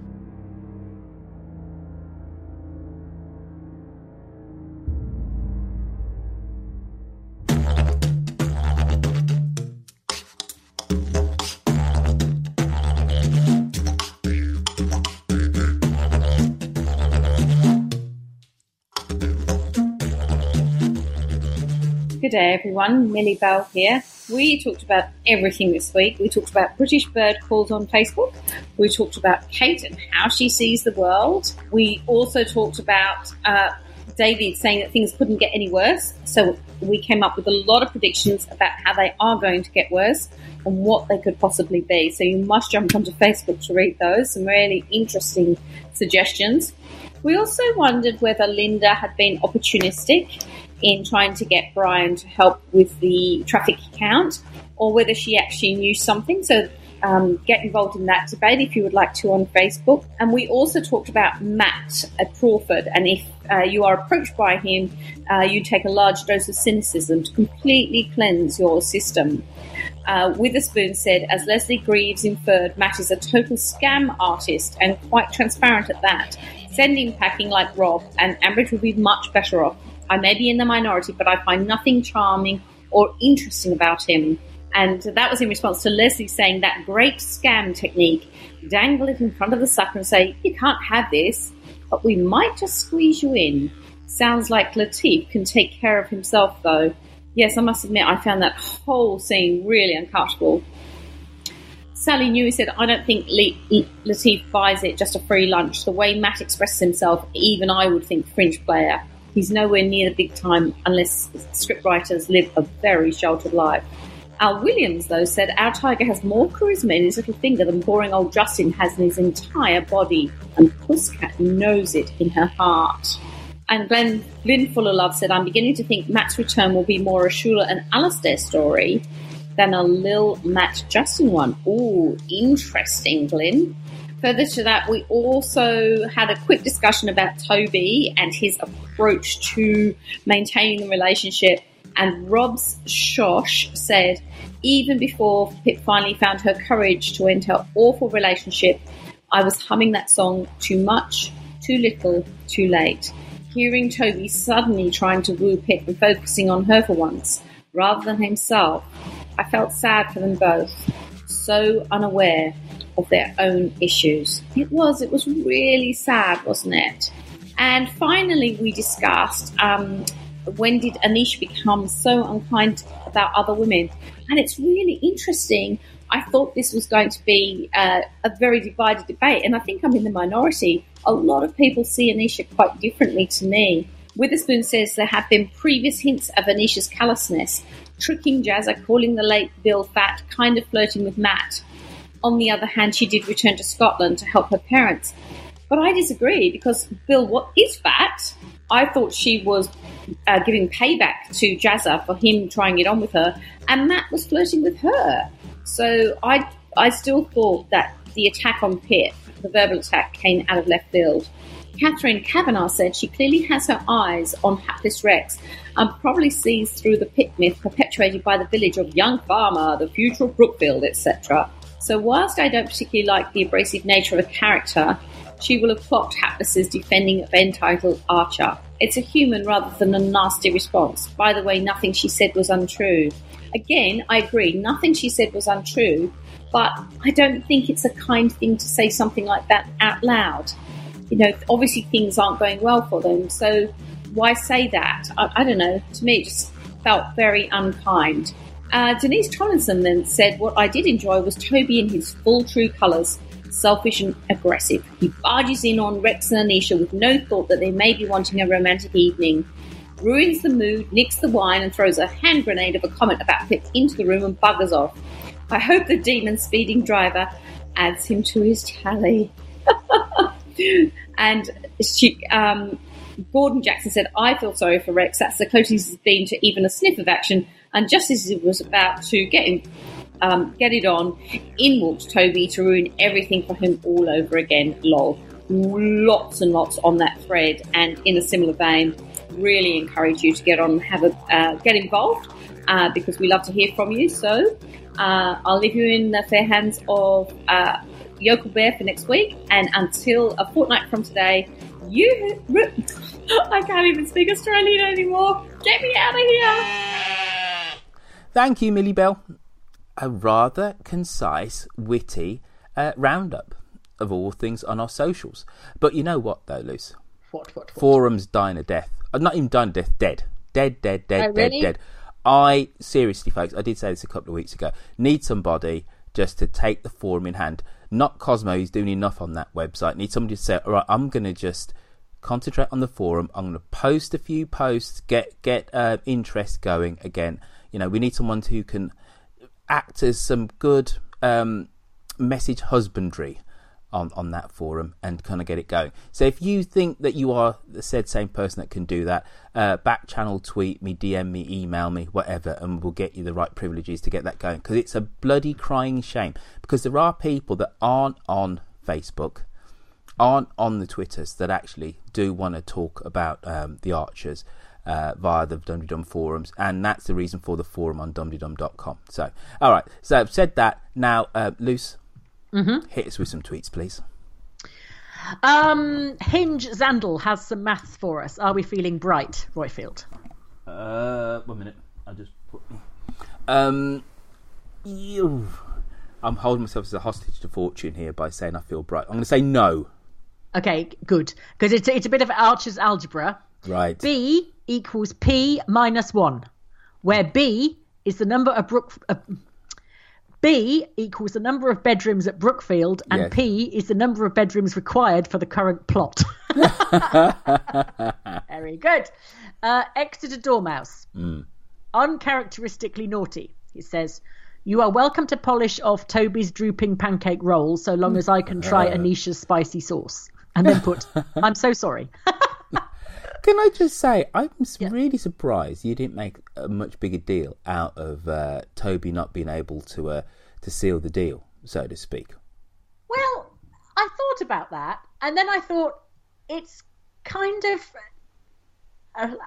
[SPEAKER 22] Good day, everyone. Millie Bell here. We talked about everything this week. We talked about British bird calls on Facebook. We talked about Kate and how she sees the world. We also talked about David saying that things couldn't get any worse. So we came up with a lot of predictions about how they are going to get worse and what they could possibly be. So you must jump onto Facebook to read those. Some really interesting suggestions. We also wondered whether Linda had been opportunistic in trying to get Brian to help with the traffic count, or whether she actually knew something. So get involved in that debate if you would like to on Facebook. And we also talked about Matt at Crawford, and if you are approached by him, you take a large dose of cynicism to completely cleanse your system. Witherspoon said, as Leslie Greaves inferred, Matt is a total scam artist and quite transparent at that. Send him packing like Rob, and Ambridge would be much better off. I may be in the minority, but I find nothing charming or interesting about him. And that was in response to Leslie saying that great scam technique, dangle it in front of the sucker and say, you can't have this, but we might just squeeze you in. Sounds like Latif can take care of himself, though. Yes, I must admit, I found that whole scene really uncomfortable. Sally Newey said, I don't think Latif buys it, just a free lunch. The way Matt expresses himself, even I would think fringe player. He's nowhere near the big time unless scriptwriters live a very sheltered life. Al Williams, though, said, our Tiger has more charisma in his little finger than boring old Justin has in his entire body, and Pusscat knows it in her heart. And Glyn Fuller Love said, I'm beginning to think Matt's return will be more a Shula and Alistair story than a Lil Matt Justin one. Ooh, interesting, Glyn. Further to that, we also had a quick discussion about Toby and his approach to maintaining the relationship. And Rob's Shosh said, even before Pip finally found her courage to end her awful relationship, I was humming that song too much, too little, too late. Hearing Toby suddenly trying to woo Pip and focusing on her for once, rather than himself, I felt sad for them both, so unaware of their own issues. It was really sad, wasn't it? And finally, we discussed when did Anisha become so unkind about other women? And it's really interesting I thought this was going to be a very divided debate, and I think I'm in the minority. A lot of people see Anisha quite differently to me. Witherspoon says there have been previous hints of Anisha's callousness, tricking Jazza, calling the late Bill fat, kind of flirting with Matt. On the other hand, she did return to Scotland to help her parents. But I disagree, because Bill is fat. I thought she was giving payback to Jazza for him trying it on with her, and Matt was flirting with her. So I still thought that the attack on Pip, the verbal attack, came out of left field. Catherine Kavanagh said she clearly has her eyes on hapless Rex and probably sees through the Pip myth perpetuated by the village of young farmer, the future of Brookfield, etc. So whilst I don't particularly like the abrasive nature of a character, she will have clocked Hapless's defending of entitled Archer. It's a human rather than a nasty response. By the way, nothing she said was untrue. Again, I agree, nothing she said was untrue, but I don't think it's a kind thing to say something like that out loud. You know, obviously things aren't going well for them, so why say that? I don't know. To me, it just felt very unkind. Denise Trollinson then said, what I did enjoy was Toby in his full true colours, selfish and aggressive. He barges in on Rex and Anisha with no thought that they may be wanting a romantic evening, ruins the mood, nicks the wine, and throws a hand grenade of a comment about Pip into the room and buggers off. I hope the demon speeding driver adds him to his tally. And Gordon Jackson said, I feel sorry for Rex. That's the closest he's been to even a sniff of action. And just as he was about to get it on, in walked Toby to ruin everything for him all over again. Lol. Lots and lots on that thread. And in a similar vein, really encourage you to get on and get involved because we love to hear from you. So I'll leave you in the fair hands of Yokel Bear for next week, and until a fortnight from today, I can't even speak Australian anymore. Get me out of here.
[SPEAKER 7] Thank you, Millie Bell. A rather concise, witty roundup of all things on our socials. But you know what, though, Luce?
[SPEAKER 8] What?
[SPEAKER 7] Forums dying a death. Not even dying a death, dead. Dead. I, seriously, folks, I did say this a couple of weeks ago, need somebody just to take the forum in hand. Not Cosmo, who's doing enough on that website. Need somebody to say, all right, I'm going to just concentrate on the forum. I'm going to post a few posts, get interest going again. You know, we need someone who can act as some good message husbandry on that forum and kind of get it going. So if you think that you are the said same person that can do that, back channel, tweet me, DM me, email me, whatever, and we'll get you the right privileges to get that going, because it's a bloody crying shame, because there are people that aren't on Facebook, aren't on the Twitters, that actually do want to talk about the Archers via the Dum Dum forums, and that's the reason for the forum on dumdydum.com. So all right, so I've said that. Now Luce, hit us with some tweets, please.
[SPEAKER 8] Hinge Zandel has some maths for us. Are we feeling bright, Royfield?
[SPEAKER 7] 1 minute. I'll just put I'm holding myself as a hostage to fortune here by saying I feel bright. I'm going to say no. Okay, good, because it's a bit of Archer's algebra. Right. B equals P minus 1, where B is the number of B equals the number of bedrooms at Brookfield, and yes, P is the number of bedrooms required for the current plot. Very good. Exeter Dormouse. Uncharacteristically naughty. It says, you are welcome to polish off Toby's drooping pancake roll so long as I can try Anisha's spicy sauce. And then put, I'm so sorry. Can I just say, I'm really surprised you didn't make a much bigger deal out of Toby not being able to seal the deal, so to speak. Well, I thought about that, and then I thought it's kind of,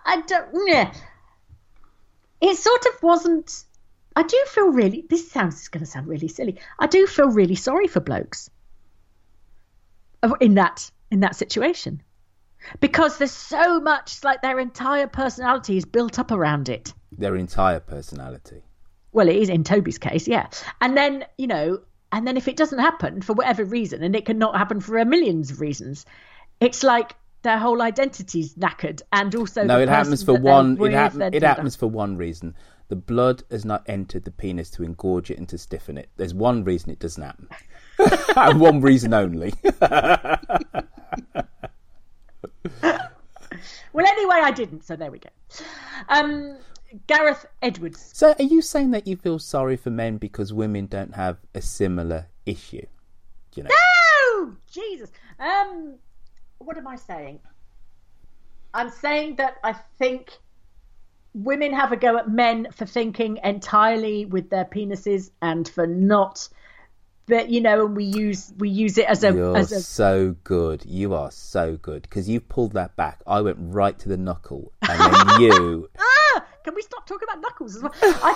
[SPEAKER 7] it sort of wasn't. I do feel really. This is going to sound really silly. I do feel really sorry for blokes in that situation. Because there's so much, like their entire personality is built up around it. Their entire personality. Well, it is in Toby's case, yeah. And then, if it doesn't happen for whatever reason, and it can not happen for a millions of reasons, it's like
[SPEAKER 8] their whole identity's knackered, and also
[SPEAKER 7] No,
[SPEAKER 8] the
[SPEAKER 7] it happens for
[SPEAKER 8] person that
[SPEAKER 7] one.
[SPEAKER 8] they're with,
[SPEAKER 7] It happens for one reason. The blood has not entered the penis to engorge it and to stiffen it. There's one reason it doesn't happen, and one reason only.
[SPEAKER 8] Well, anyway, I didn't, so there we go. Gareth Edwards.
[SPEAKER 7] So, are you saying that you feel sorry for men because women don't have a similar issue? You know?
[SPEAKER 8] No, Jesus. What am I saying? I'm saying that I think women have a go at men for thinking entirely with their penises and for not. But you know, and we use it as a.
[SPEAKER 7] You're so good. You are so good because you pulled that back. I went right to the knuckle, and then you.
[SPEAKER 8] Can we stop talking about knuckles as well?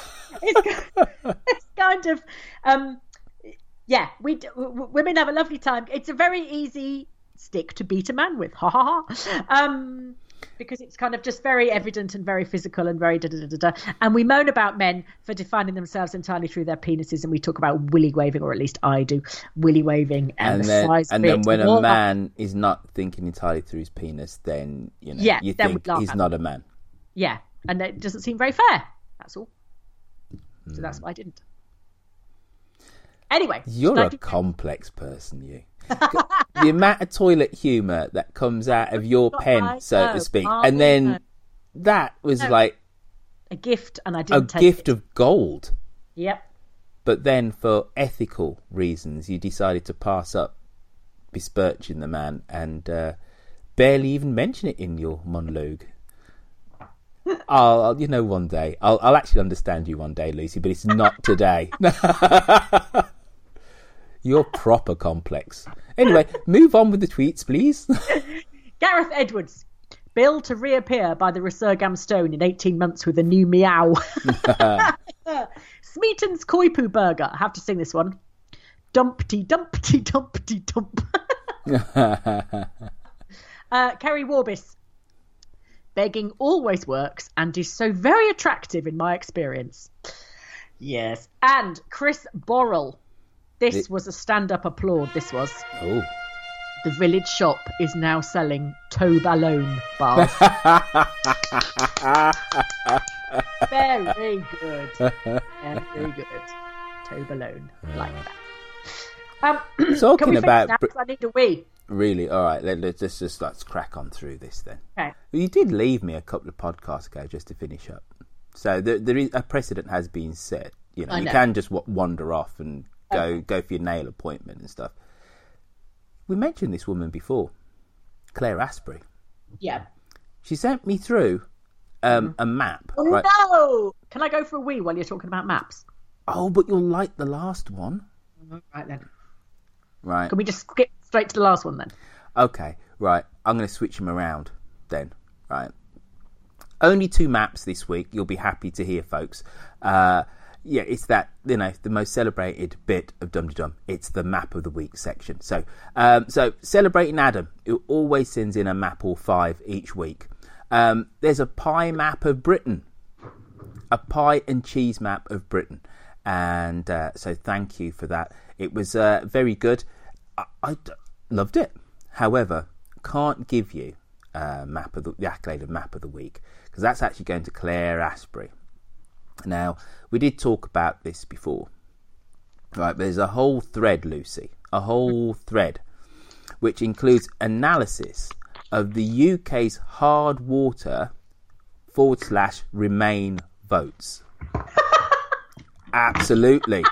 [SPEAKER 8] It's kind of. Yeah, women have a lovely time. It's a very easy stick to beat a man with, ha ha ha. Because it's kind of just very evident and very physical and very da-da-da-da-da. And we moan about men for defining themselves entirely through their penises, and we talk about willy waving, or at least I do, willy waving and the size of it.
[SPEAKER 7] And then when a man is not thinking entirely through his penis, then you think he's not a man.
[SPEAKER 8] Yeah, and it doesn't seem very fair. That's all. So that's why I didn't. Anyway,
[SPEAKER 7] you're a complex person, you. The amount of toilet humour that comes out of your pen, so to speak, and then that was like
[SPEAKER 8] a gift, and I didn't take
[SPEAKER 7] a gift
[SPEAKER 8] it.
[SPEAKER 7] of gold.
[SPEAKER 8] Yep.
[SPEAKER 7] But then, for ethical reasons, you decided to pass up besmirching the man and barely even mention it in your monologue. One day I'll actually understand you one day, Lucy, but it's not today. You're proper complex. Anyway, move on with the tweets, please.
[SPEAKER 8] Gareth Edwards. Bill to reappear by the Resurgam Stone in 18 months with a new meow. Smeaton's Koi Poo Burger. I have to sing this one. Dumpty, dumpty, dumpty, dump. Kerry Warbis. Begging always works and is so very attractive in my experience. Yes. And Chris Borrell. This was a stand-up applaud, this was.
[SPEAKER 7] Oh.
[SPEAKER 8] The village shop is now selling Toblerone bars. Very good. Very good. Toblerone, like that.
[SPEAKER 7] Talking about...
[SPEAKER 8] I need a wee.
[SPEAKER 7] Really? All right, let's crack on through this then.
[SPEAKER 8] Okay.
[SPEAKER 7] Well, you did leave me a couple of podcasts ago just to finish up. So there is a precedent has been set. You know. You can just wander off and go for your nail appointment and stuff. We mentioned this woman before, Claire Asprey.
[SPEAKER 8] Yeah.
[SPEAKER 7] She sent me through a map.
[SPEAKER 8] Oh,
[SPEAKER 7] right?
[SPEAKER 8] No! Can I go for a wee while you're talking about maps?
[SPEAKER 7] Oh, but you'll like the last one.
[SPEAKER 8] Right then.
[SPEAKER 7] Right.
[SPEAKER 8] Can we just skip straight to the last one then?
[SPEAKER 7] Okay, right. I'm going to switch them around then. Right. Only 2 maps this week. You'll be happy to hear, folks. Yeah, it's that, the most celebrated bit of Dum Dum. It's the map of the week section. So celebrating Adam, who always sends in a map or 5 each week. There's a pie map of Britain, a pie and cheese map of Britain, and so thank you for that. It was very good. I loved it. However, can't give you the accolade of map of the week because that's actually going to Claire Asprey. Now, we did talk about this before. Right, there's a whole thread, Lucy, which includes analysis of the UK's hard water / Remain votes. Absolutely.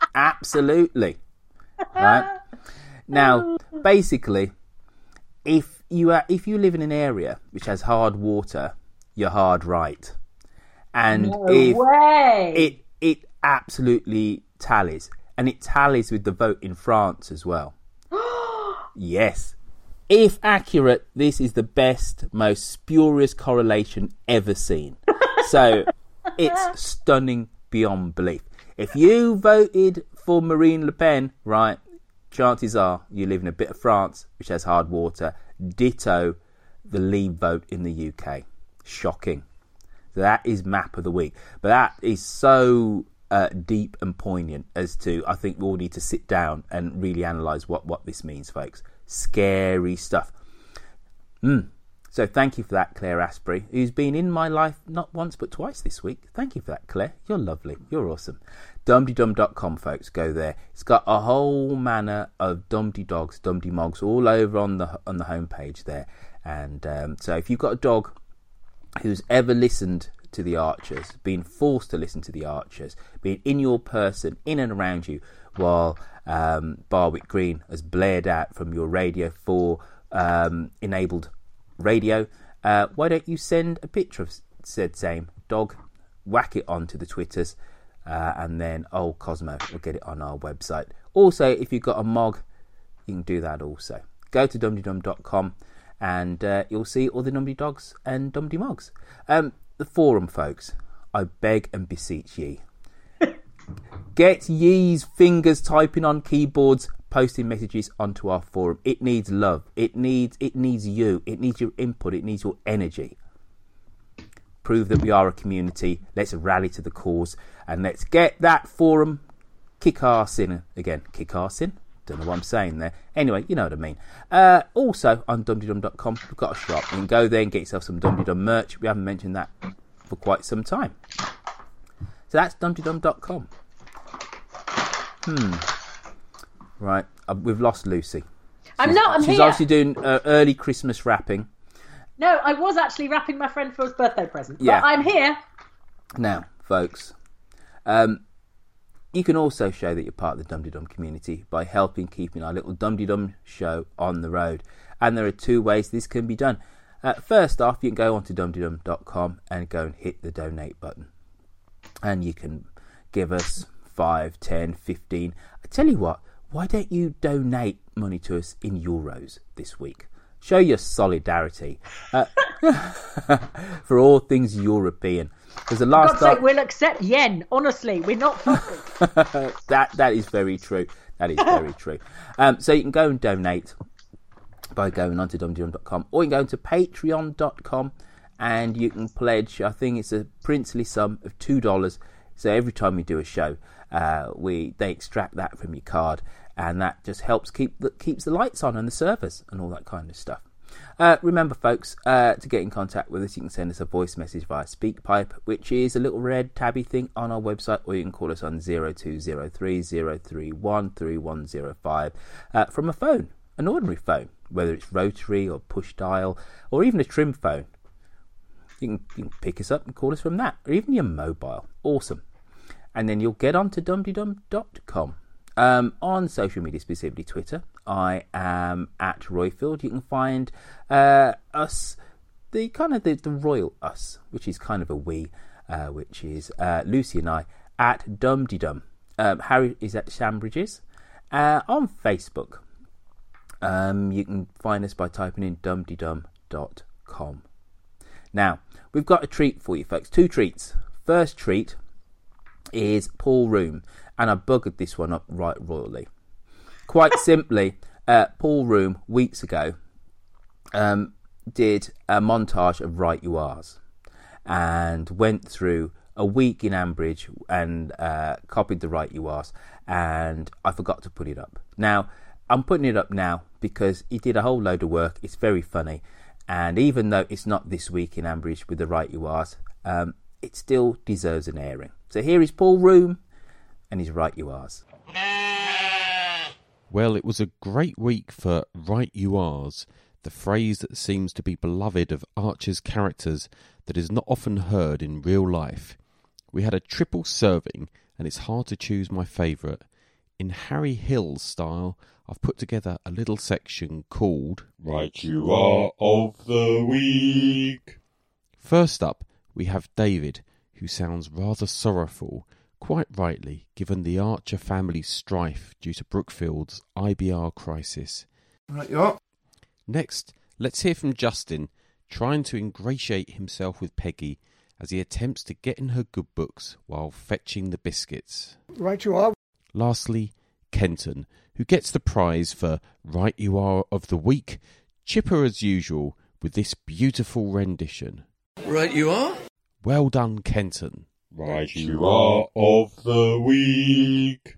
[SPEAKER 7] Right? Now, basically, if you live in an area which has hard water, you're hard right. And it absolutely tallies. And it tallies with the vote in France as well. Yes. If accurate, this is the best, most spurious correlation ever seen. So it's stunning beyond belief. If you voted for Marine Le Pen, right, chances are you live in a bit of France which has hard water. Ditto the Leave vote in the UK. Shocking. So that is map of the week. But that is so deep and poignant as to, I think we all need to sit down and really analyse what this means, folks. Scary stuff. So thank you for that, Claire Asprey, who's been in my life not once but twice this week. Thank you for that, Claire. You're lovely. You're awesome. Dumdydum.com, folks. Go there. It's got a whole manner of Dumdy dogs, Dumdy mogs all over on the homepage there. And so if you've got a dog who's ever listened to the Archers, been forced to listen to the Archers, been in your person, in and around you, while Barwick Green has blared out from your Radio 4 enabled radio, why don't you send a picture of said same dog, whack it onto the Twitters, and then old Cosmo will get it on our website. Also, if you've got a mog, you can do that also. Go to dumdydum.com and you'll see all the Dumdy dogs and Dumdy mogs. The forum, folks, I beg and beseech ye. Get ye's fingers typing on keyboards, posting messages onto our forum. It needs love. It needs you. It needs your input. It needs your energy. Prove that we are a community. Let's rally to the cause and let's get that forum kick arse in again. Kick arse in? Don't know what I'm saying there. Anyway, you know what I mean. Also, on dumdydum.com, we've got a shop. You can go there and get yourself some Dumdydum merch. We haven't mentioned that for quite some time. So that's dumdydum.com. Right, we've lost Lucy.
[SPEAKER 8] I'm
[SPEAKER 7] She's
[SPEAKER 8] here.
[SPEAKER 7] obviously doing early Christmas wrapping.
[SPEAKER 8] No, I was actually wrapping my friend for his birthday present.
[SPEAKER 7] Yeah.
[SPEAKER 8] But I'm here.
[SPEAKER 7] Now, folks, you can also show that you're part of the Dumdydum community by helping keeping our little Dumdydum show on the road. And there are two ways this can be done. First off, you can go onto dumdydum.com and go and hit the donate button. And you can give us 5, 10, 15. I tell you what, why don't you donate money to us in euros this week? Show your solidarity for all things European. Because the last
[SPEAKER 8] For God's sake, we'll accept yen. Honestly, we're not fussy.
[SPEAKER 7] that is very true. That is very true. So you can go and donate by going onto dumdydum.com, or you can go into patreon.com and you can pledge. I think it's a princely sum of $2. So every time we do a show, they extract that from your card, and that just helps keeps the lights on and the servers and all that kind of stuff. Remember, folks, to get in contact with us, you can send us a voice message via SpeakPipe, which is a little red tabby thing on our website, or you can call us on 0203 031 3105 from a phone, an ordinary phone, whether it's rotary or push dial or even a trim phone. You can pick us up and call us from that, or even your mobile. Awesome. And then you'll get on to dumdydum.com. On social media, specifically Twitter, I am at Royfield. You can find us, the royal us, which is kind of a we, which is Lucy and I, at Dumdydum. Harry is at Shambridges. On Facebook, you can find us by typing in dumdydum.com. Now, we've got a treat for you, folks. 2 treats. First treat is Paul Room, and I buggered this one up right royally. Quite simply, Paul Room, weeks ago, did a montage of Right You Are's and went through a week in Ambridge and copied the Right You Are's, and I forgot to put it up. Now, I'm putting it up now because he did a whole load of work. It's very funny, and even though it's not this week in Ambridge with the Right You Are's, it still deserves an airing. So here is Paul Room and his Right You Are's.
[SPEAKER 2] Well, it was a great week for Right You Are's, the phrase that seems to be beloved of Archer's characters that is not often heard in real life. We had a triple serving, and it's hard to choose my favourite. In Harry Hill's style, I've put together a little section called
[SPEAKER 5] Right You Are of the Week.
[SPEAKER 2] First up, we have David, who sounds rather sorrowful, quite rightly, given the Archer family's strife due to Brookfield's IBR crisis.
[SPEAKER 5] Right you are.
[SPEAKER 2] Next, let's hear from Justin, trying to ingratiate himself with Peggy as he attempts to get in her good books while fetching the biscuits.
[SPEAKER 5] Right you are.
[SPEAKER 2] Lastly, Kenton, who gets the prize for Right You Are of the Week, chipper as usual with this beautiful rendition.
[SPEAKER 5] Right you are.
[SPEAKER 2] Well done, Kenton.
[SPEAKER 5] Right you are of the week.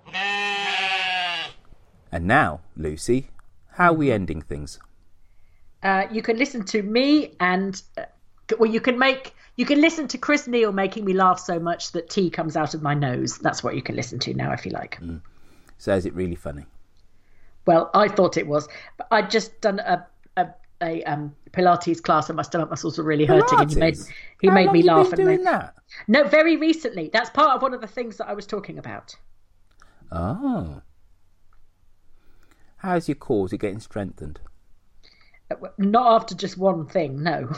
[SPEAKER 7] And now, Lucy, how are we ending things?
[SPEAKER 8] You can listen to me and you can listen to Chris Neal making me laugh so much that tea comes out of my nose. That's what you can listen to now if you like.
[SPEAKER 7] So is it really funny?
[SPEAKER 8] Well, I thought it was, but I'd just done a Pilates class and my stomach muscles were really hurting, and he made me laugh.
[SPEAKER 7] How long have you been doing that?
[SPEAKER 8] No, very recently. That's part of one of the things that I was talking about.
[SPEAKER 7] Oh. How's your core? Is it getting strengthened?
[SPEAKER 8] Not after just one thing, no.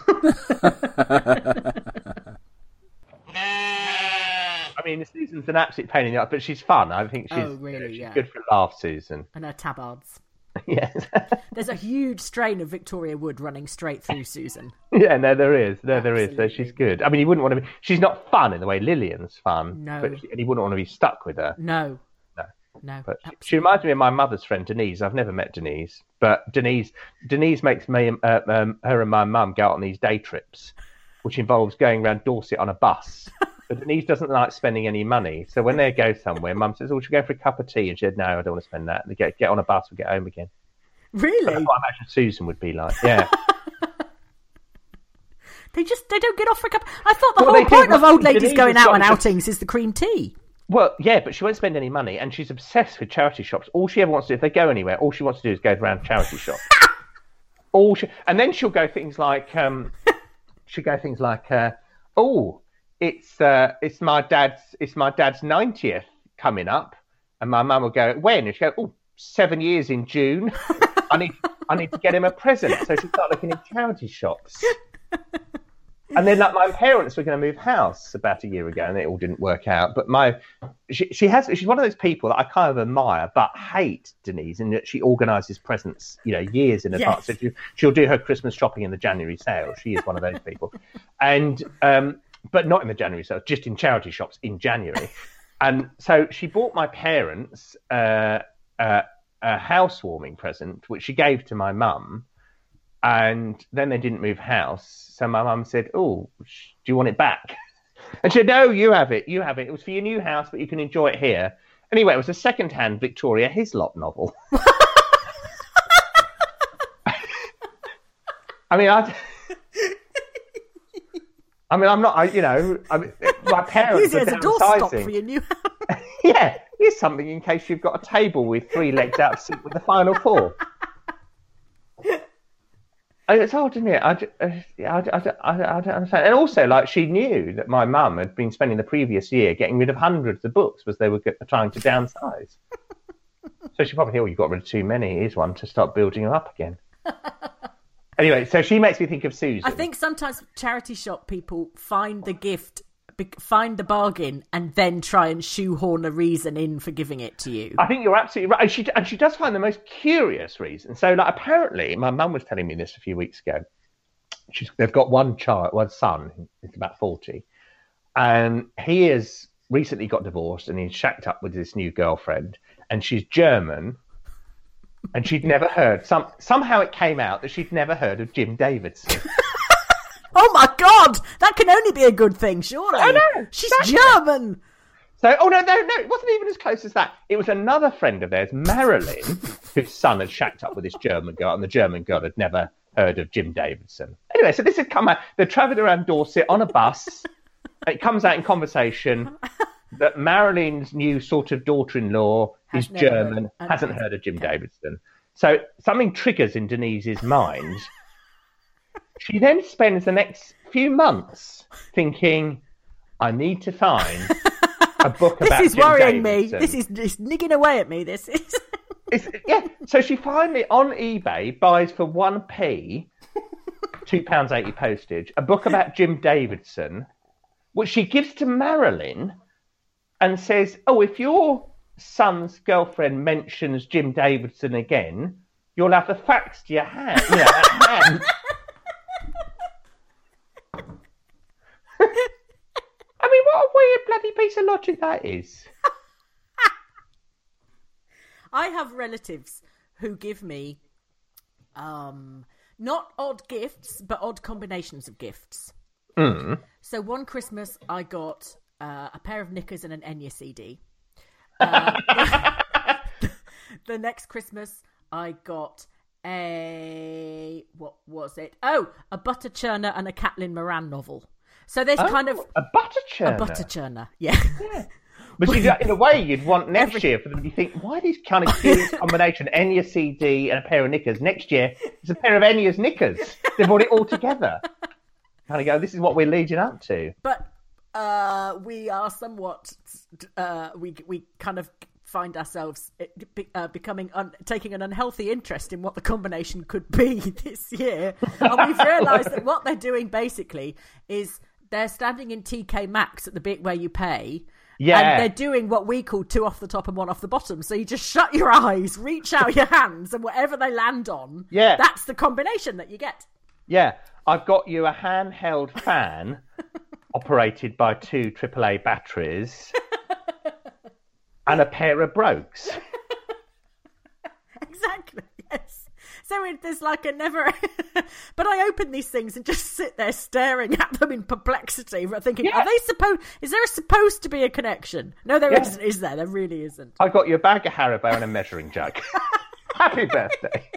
[SPEAKER 9] I mean, Susan's an absolute pain in the ass, but she's fun. I think she's, she's good for a laugh, Susan.
[SPEAKER 8] And her tabards.
[SPEAKER 9] Yes.
[SPEAKER 8] There's a huge strain of Victoria Wood running straight through Susan.
[SPEAKER 9] Yeah, no, there is. There is. So she's good. I mean, you wouldn't want to be... She's not fun in the way Lillian's fun.
[SPEAKER 8] No.
[SPEAKER 9] And you wouldn't want to be stuck with her.
[SPEAKER 8] No.
[SPEAKER 9] But she reminds me of my mother's friend, Denise. I've never met Denise. But Denise makes me, her and my mum go out on these day trips, which involves going around Dorset on a bus. But Denise doesn't like spending any money. So when they go somewhere, Mum says, "Oh, should we go for a cup of tea?" And she said, "No, I don't want to spend that." And they get on a bus and get home again.
[SPEAKER 8] Really?
[SPEAKER 9] That's what I imagine Susan would be like. Yeah.
[SPEAKER 8] They don't get off for a cup. I thought the whole point of old ladies
[SPEAKER 9] Denise
[SPEAKER 8] going
[SPEAKER 9] has
[SPEAKER 8] out
[SPEAKER 9] got
[SPEAKER 8] on outings is the cream tea.
[SPEAKER 9] Well, yeah, but she won't spend any money, and she's obsessed with charity shops. All she ever wants to do, if they go anywhere, all she wants to do is go around charity shops. And then she'll go things like, "Oh, it's my dad's 90th coming up," and my mum will go, "When?" And she'll go, "Oh, 7 years in June. I need to get him a present." So she'll start looking in charity shops. And then, like, my parents were going to move house about a year ago, and it all didn't work out. But she's one of those people that I kind of admire, but hate Denise, in that she organises presents, years in advance. So she'll do her Christmas shopping in the January sale. She is one of those people, and but not in the January sale, just in charity shops in January. And so she bought my parents a housewarming present, which she gave to my mum. And then they didn't move house. So my mum said, "Oh, do you want it back?" And she said, "No, you have it. You have it. It was for your new house, but you can enjoy it here." Anyway, it was a second-hand Victoria Hislop novel. I'm not, my parents
[SPEAKER 8] Use it
[SPEAKER 9] are
[SPEAKER 8] as a doorstop for
[SPEAKER 9] downsizing.
[SPEAKER 8] your new house.
[SPEAKER 9] Yeah, here's something in case you've got a table with 3 legs out to sit with the final 4. It's hard, isn't it? I don't understand. And also, like, she knew that my mum had been spending the previous year getting rid of hundreds of books as they were trying to downsize. So she probably thought, "You got rid of too many. Here's one to start building them up again." Anyway, so she makes me think of Susan.
[SPEAKER 8] I think sometimes charity shop people find the gift, find the bargain, and then try and shoehorn a reason in for giving it to you.
[SPEAKER 9] I think you're absolutely right. And she does find the most curious reason. So, like, apparently, my mum was telling me this a few weeks ago. They've got one son, who's about 40, and he has recently got divorced, and he's shacked up with this new girlfriend, and she's German, and she'd never heard. Somehow it came out that she'd never heard of Jim Davidson.
[SPEAKER 8] Oh my God! That can only be a good thing, surely.
[SPEAKER 9] I know.
[SPEAKER 8] She's German.
[SPEAKER 9] So, no, it wasn't even as close as that. It was another friend of theirs, Marilyn, whose son had shacked up with this German girl, and the German girl had never heard of Jim Davidson. Anyway, so this had come out. They're travelling around Dorset on a bus. It comes out in conversation that Marilyn's new sort of daughter-in-law is German, hasn't heard of Jim Davidson. So something triggers in Denise's mind. She then spends the next few months thinking, "I need to find a book about Jim Davidson."
[SPEAKER 8] This is worrying me. This is nigging away at me. This is.
[SPEAKER 9] Yeah. So she finally, on eBay, buys for 1p, £2.80 postage, a book about Jim Davidson, which she gives to Marilyn and says, "Oh, if your son's girlfriend mentions Jim Davidson again, you'll have the facts to your hand." At hand. I mean, what a weird bloody piece of logic that is.
[SPEAKER 8] I have relatives who give me not odd gifts, but odd combinations of gifts.
[SPEAKER 9] Mm.
[SPEAKER 8] So one Christmas I got a pair of knickers and an Enya CD. The next Christmas I got what was it? Oh, a butter churner and a Caitlin Moran novel. So there's kind of
[SPEAKER 9] a butter churner.
[SPEAKER 8] A butter churner, yeah.
[SPEAKER 9] But in a way, you'd want next year for them to think, why these kind of curious combination, Enya CD and a pair of knickers. Next year, it's a pair of Enya's knickers. They've brought it all together. Kind of go, this is what we're leading up to.
[SPEAKER 8] But we are somewhat, we kind of find ourselves taking an unhealthy interest in what the combination could be this year. And we've realised that what they're doing basically is they're standing in TK Maxx at the bit where you pay.
[SPEAKER 9] Yeah.
[SPEAKER 8] And they're doing what we call 2 off the top and 1 off the bottom. So you just shut your eyes, reach out your hands, and whatever they land on, that's the combination that you get.
[SPEAKER 9] Yeah. I've got you a handheld fan operated by 2 AAA batteries and a pair of brogues.
[SPEAKER 8] Exactly, yes. So there's like a never... But I open these things and just sit there staring at them in perplexity, thinking, are they supposed... Is there supposed to be a connection? No, there isn't, is there? There really isn't.
[SPEAKER 9] I got you a bag of Haribo and a measuring jug. Happy birthday.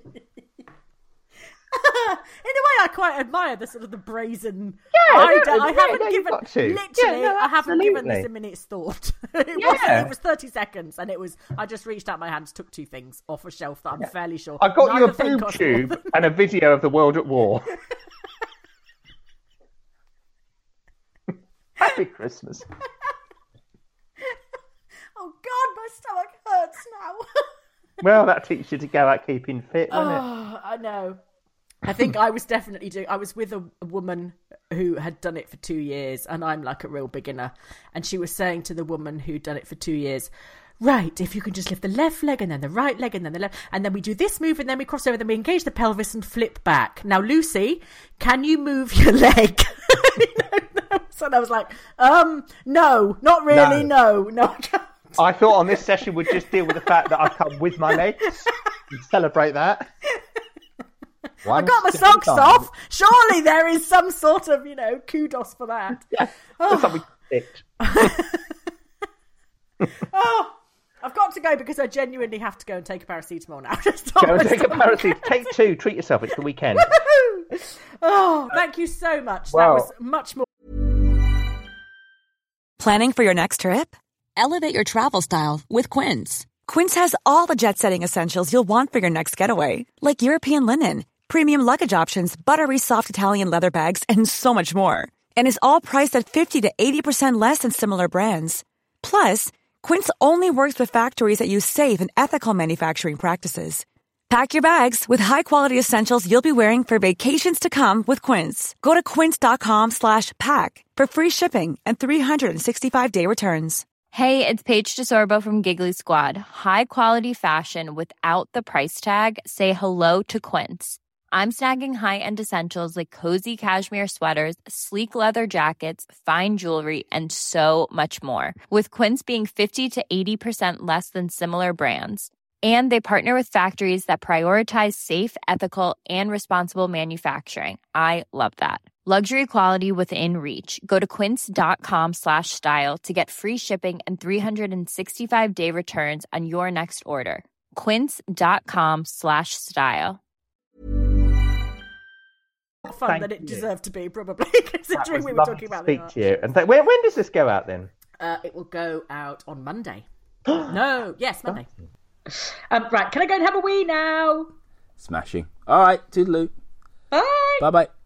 [SPEAKER 8] In a way, I quite admire the sort of the brazen... I haven't given... I haven't given this a minute's thought. It was 30 seconds, and I just reached out my hands, took 2 things off a shelf that I'm fairly sure...
[SPEAKER 9] I got you a boob tube and a video of the world at war. Happy Christmas.
[SPEAKER 8] Oh, God, my stomach hurts now.
[SPEAKER 9] Well, that teaches you to go out keeping fit, doesn't it?
[SPEAKER 8] I know. I think I was definitely doing... I was with a woman who had done it for 2 years, and I'm like a real beginner. And she was saying to the woman who'd done it for 2 years, right, if you can just lift the left leg and then the right leg and then the left... And then we do this move and then we cross over, then we engage the pelvis and flip back. Now, Lucy, can you move your leg? So I was like, no, not really, no, I can't.
[SPEAKER 9] I thought on this session we'd just deal with the fact that I've come with my legs and celebrate that.
[SPEAKER 8] I got my socks off. Surely there is some sort of, kudos for that.
[SPEAKER 9] Yeah, that's something picked.
[SPEAKER 8] I've got to go because I genuinely have to go and take a paracetamol now.
[SPEAKER 9] Go and take a paracetamol. Take 2. Treat yourself. It's the weekend.
[SPEAKER 8] Oh, thank you so much. That was much more.
[SPEAKER 6] Planning for your next trip? Elevate your travel style with Quince. Quince has all the jet-setting essentials you'll want for your next getaway, like European linen, premium luggage options, buttery soft Italian leather bags, and so much more. And is all priced at 50 to 80% less than similar brands. Plus, Quince only works with factories that use safe and ethical manufacturing practices. Pack your bags with high-quality essentials you'll be wearing for vacations to come with Quince. Go to quince.com/pack for free shipping and 365-day returns.
[SPEAKER 10] Hey, it's Paige DeSorbo from Giggly Squad. High quality fashion without the price tag. Say hello to Quince. I'm snagging high-end essentials like cozy cashmere sweaters, sleek leather jackets, fine jewelry, and so much more. With Quince being 50 to 80% less than similar brands. And they partner with factories that prioritize safe, ethical, and responsible manufacturing. I love that. Luxury quality within reach. Go to quince.com/style to get free shipping and 365-day returns on your next order. Quince.com/style.
[SPEAKER 8] Fun that it deserved to be, probably, considering we were talking about
[SPEAKER 9] speak to you. And when does this go out then?
[SPEAKER 8] It will go out on Monday. Monday. Right, can I go and have a wee now?
[SPEAKER 7] Smashing. All right, toodaloo.
[SPEAKER 8] Bye.
[SPEAKER 7] Bye-bye.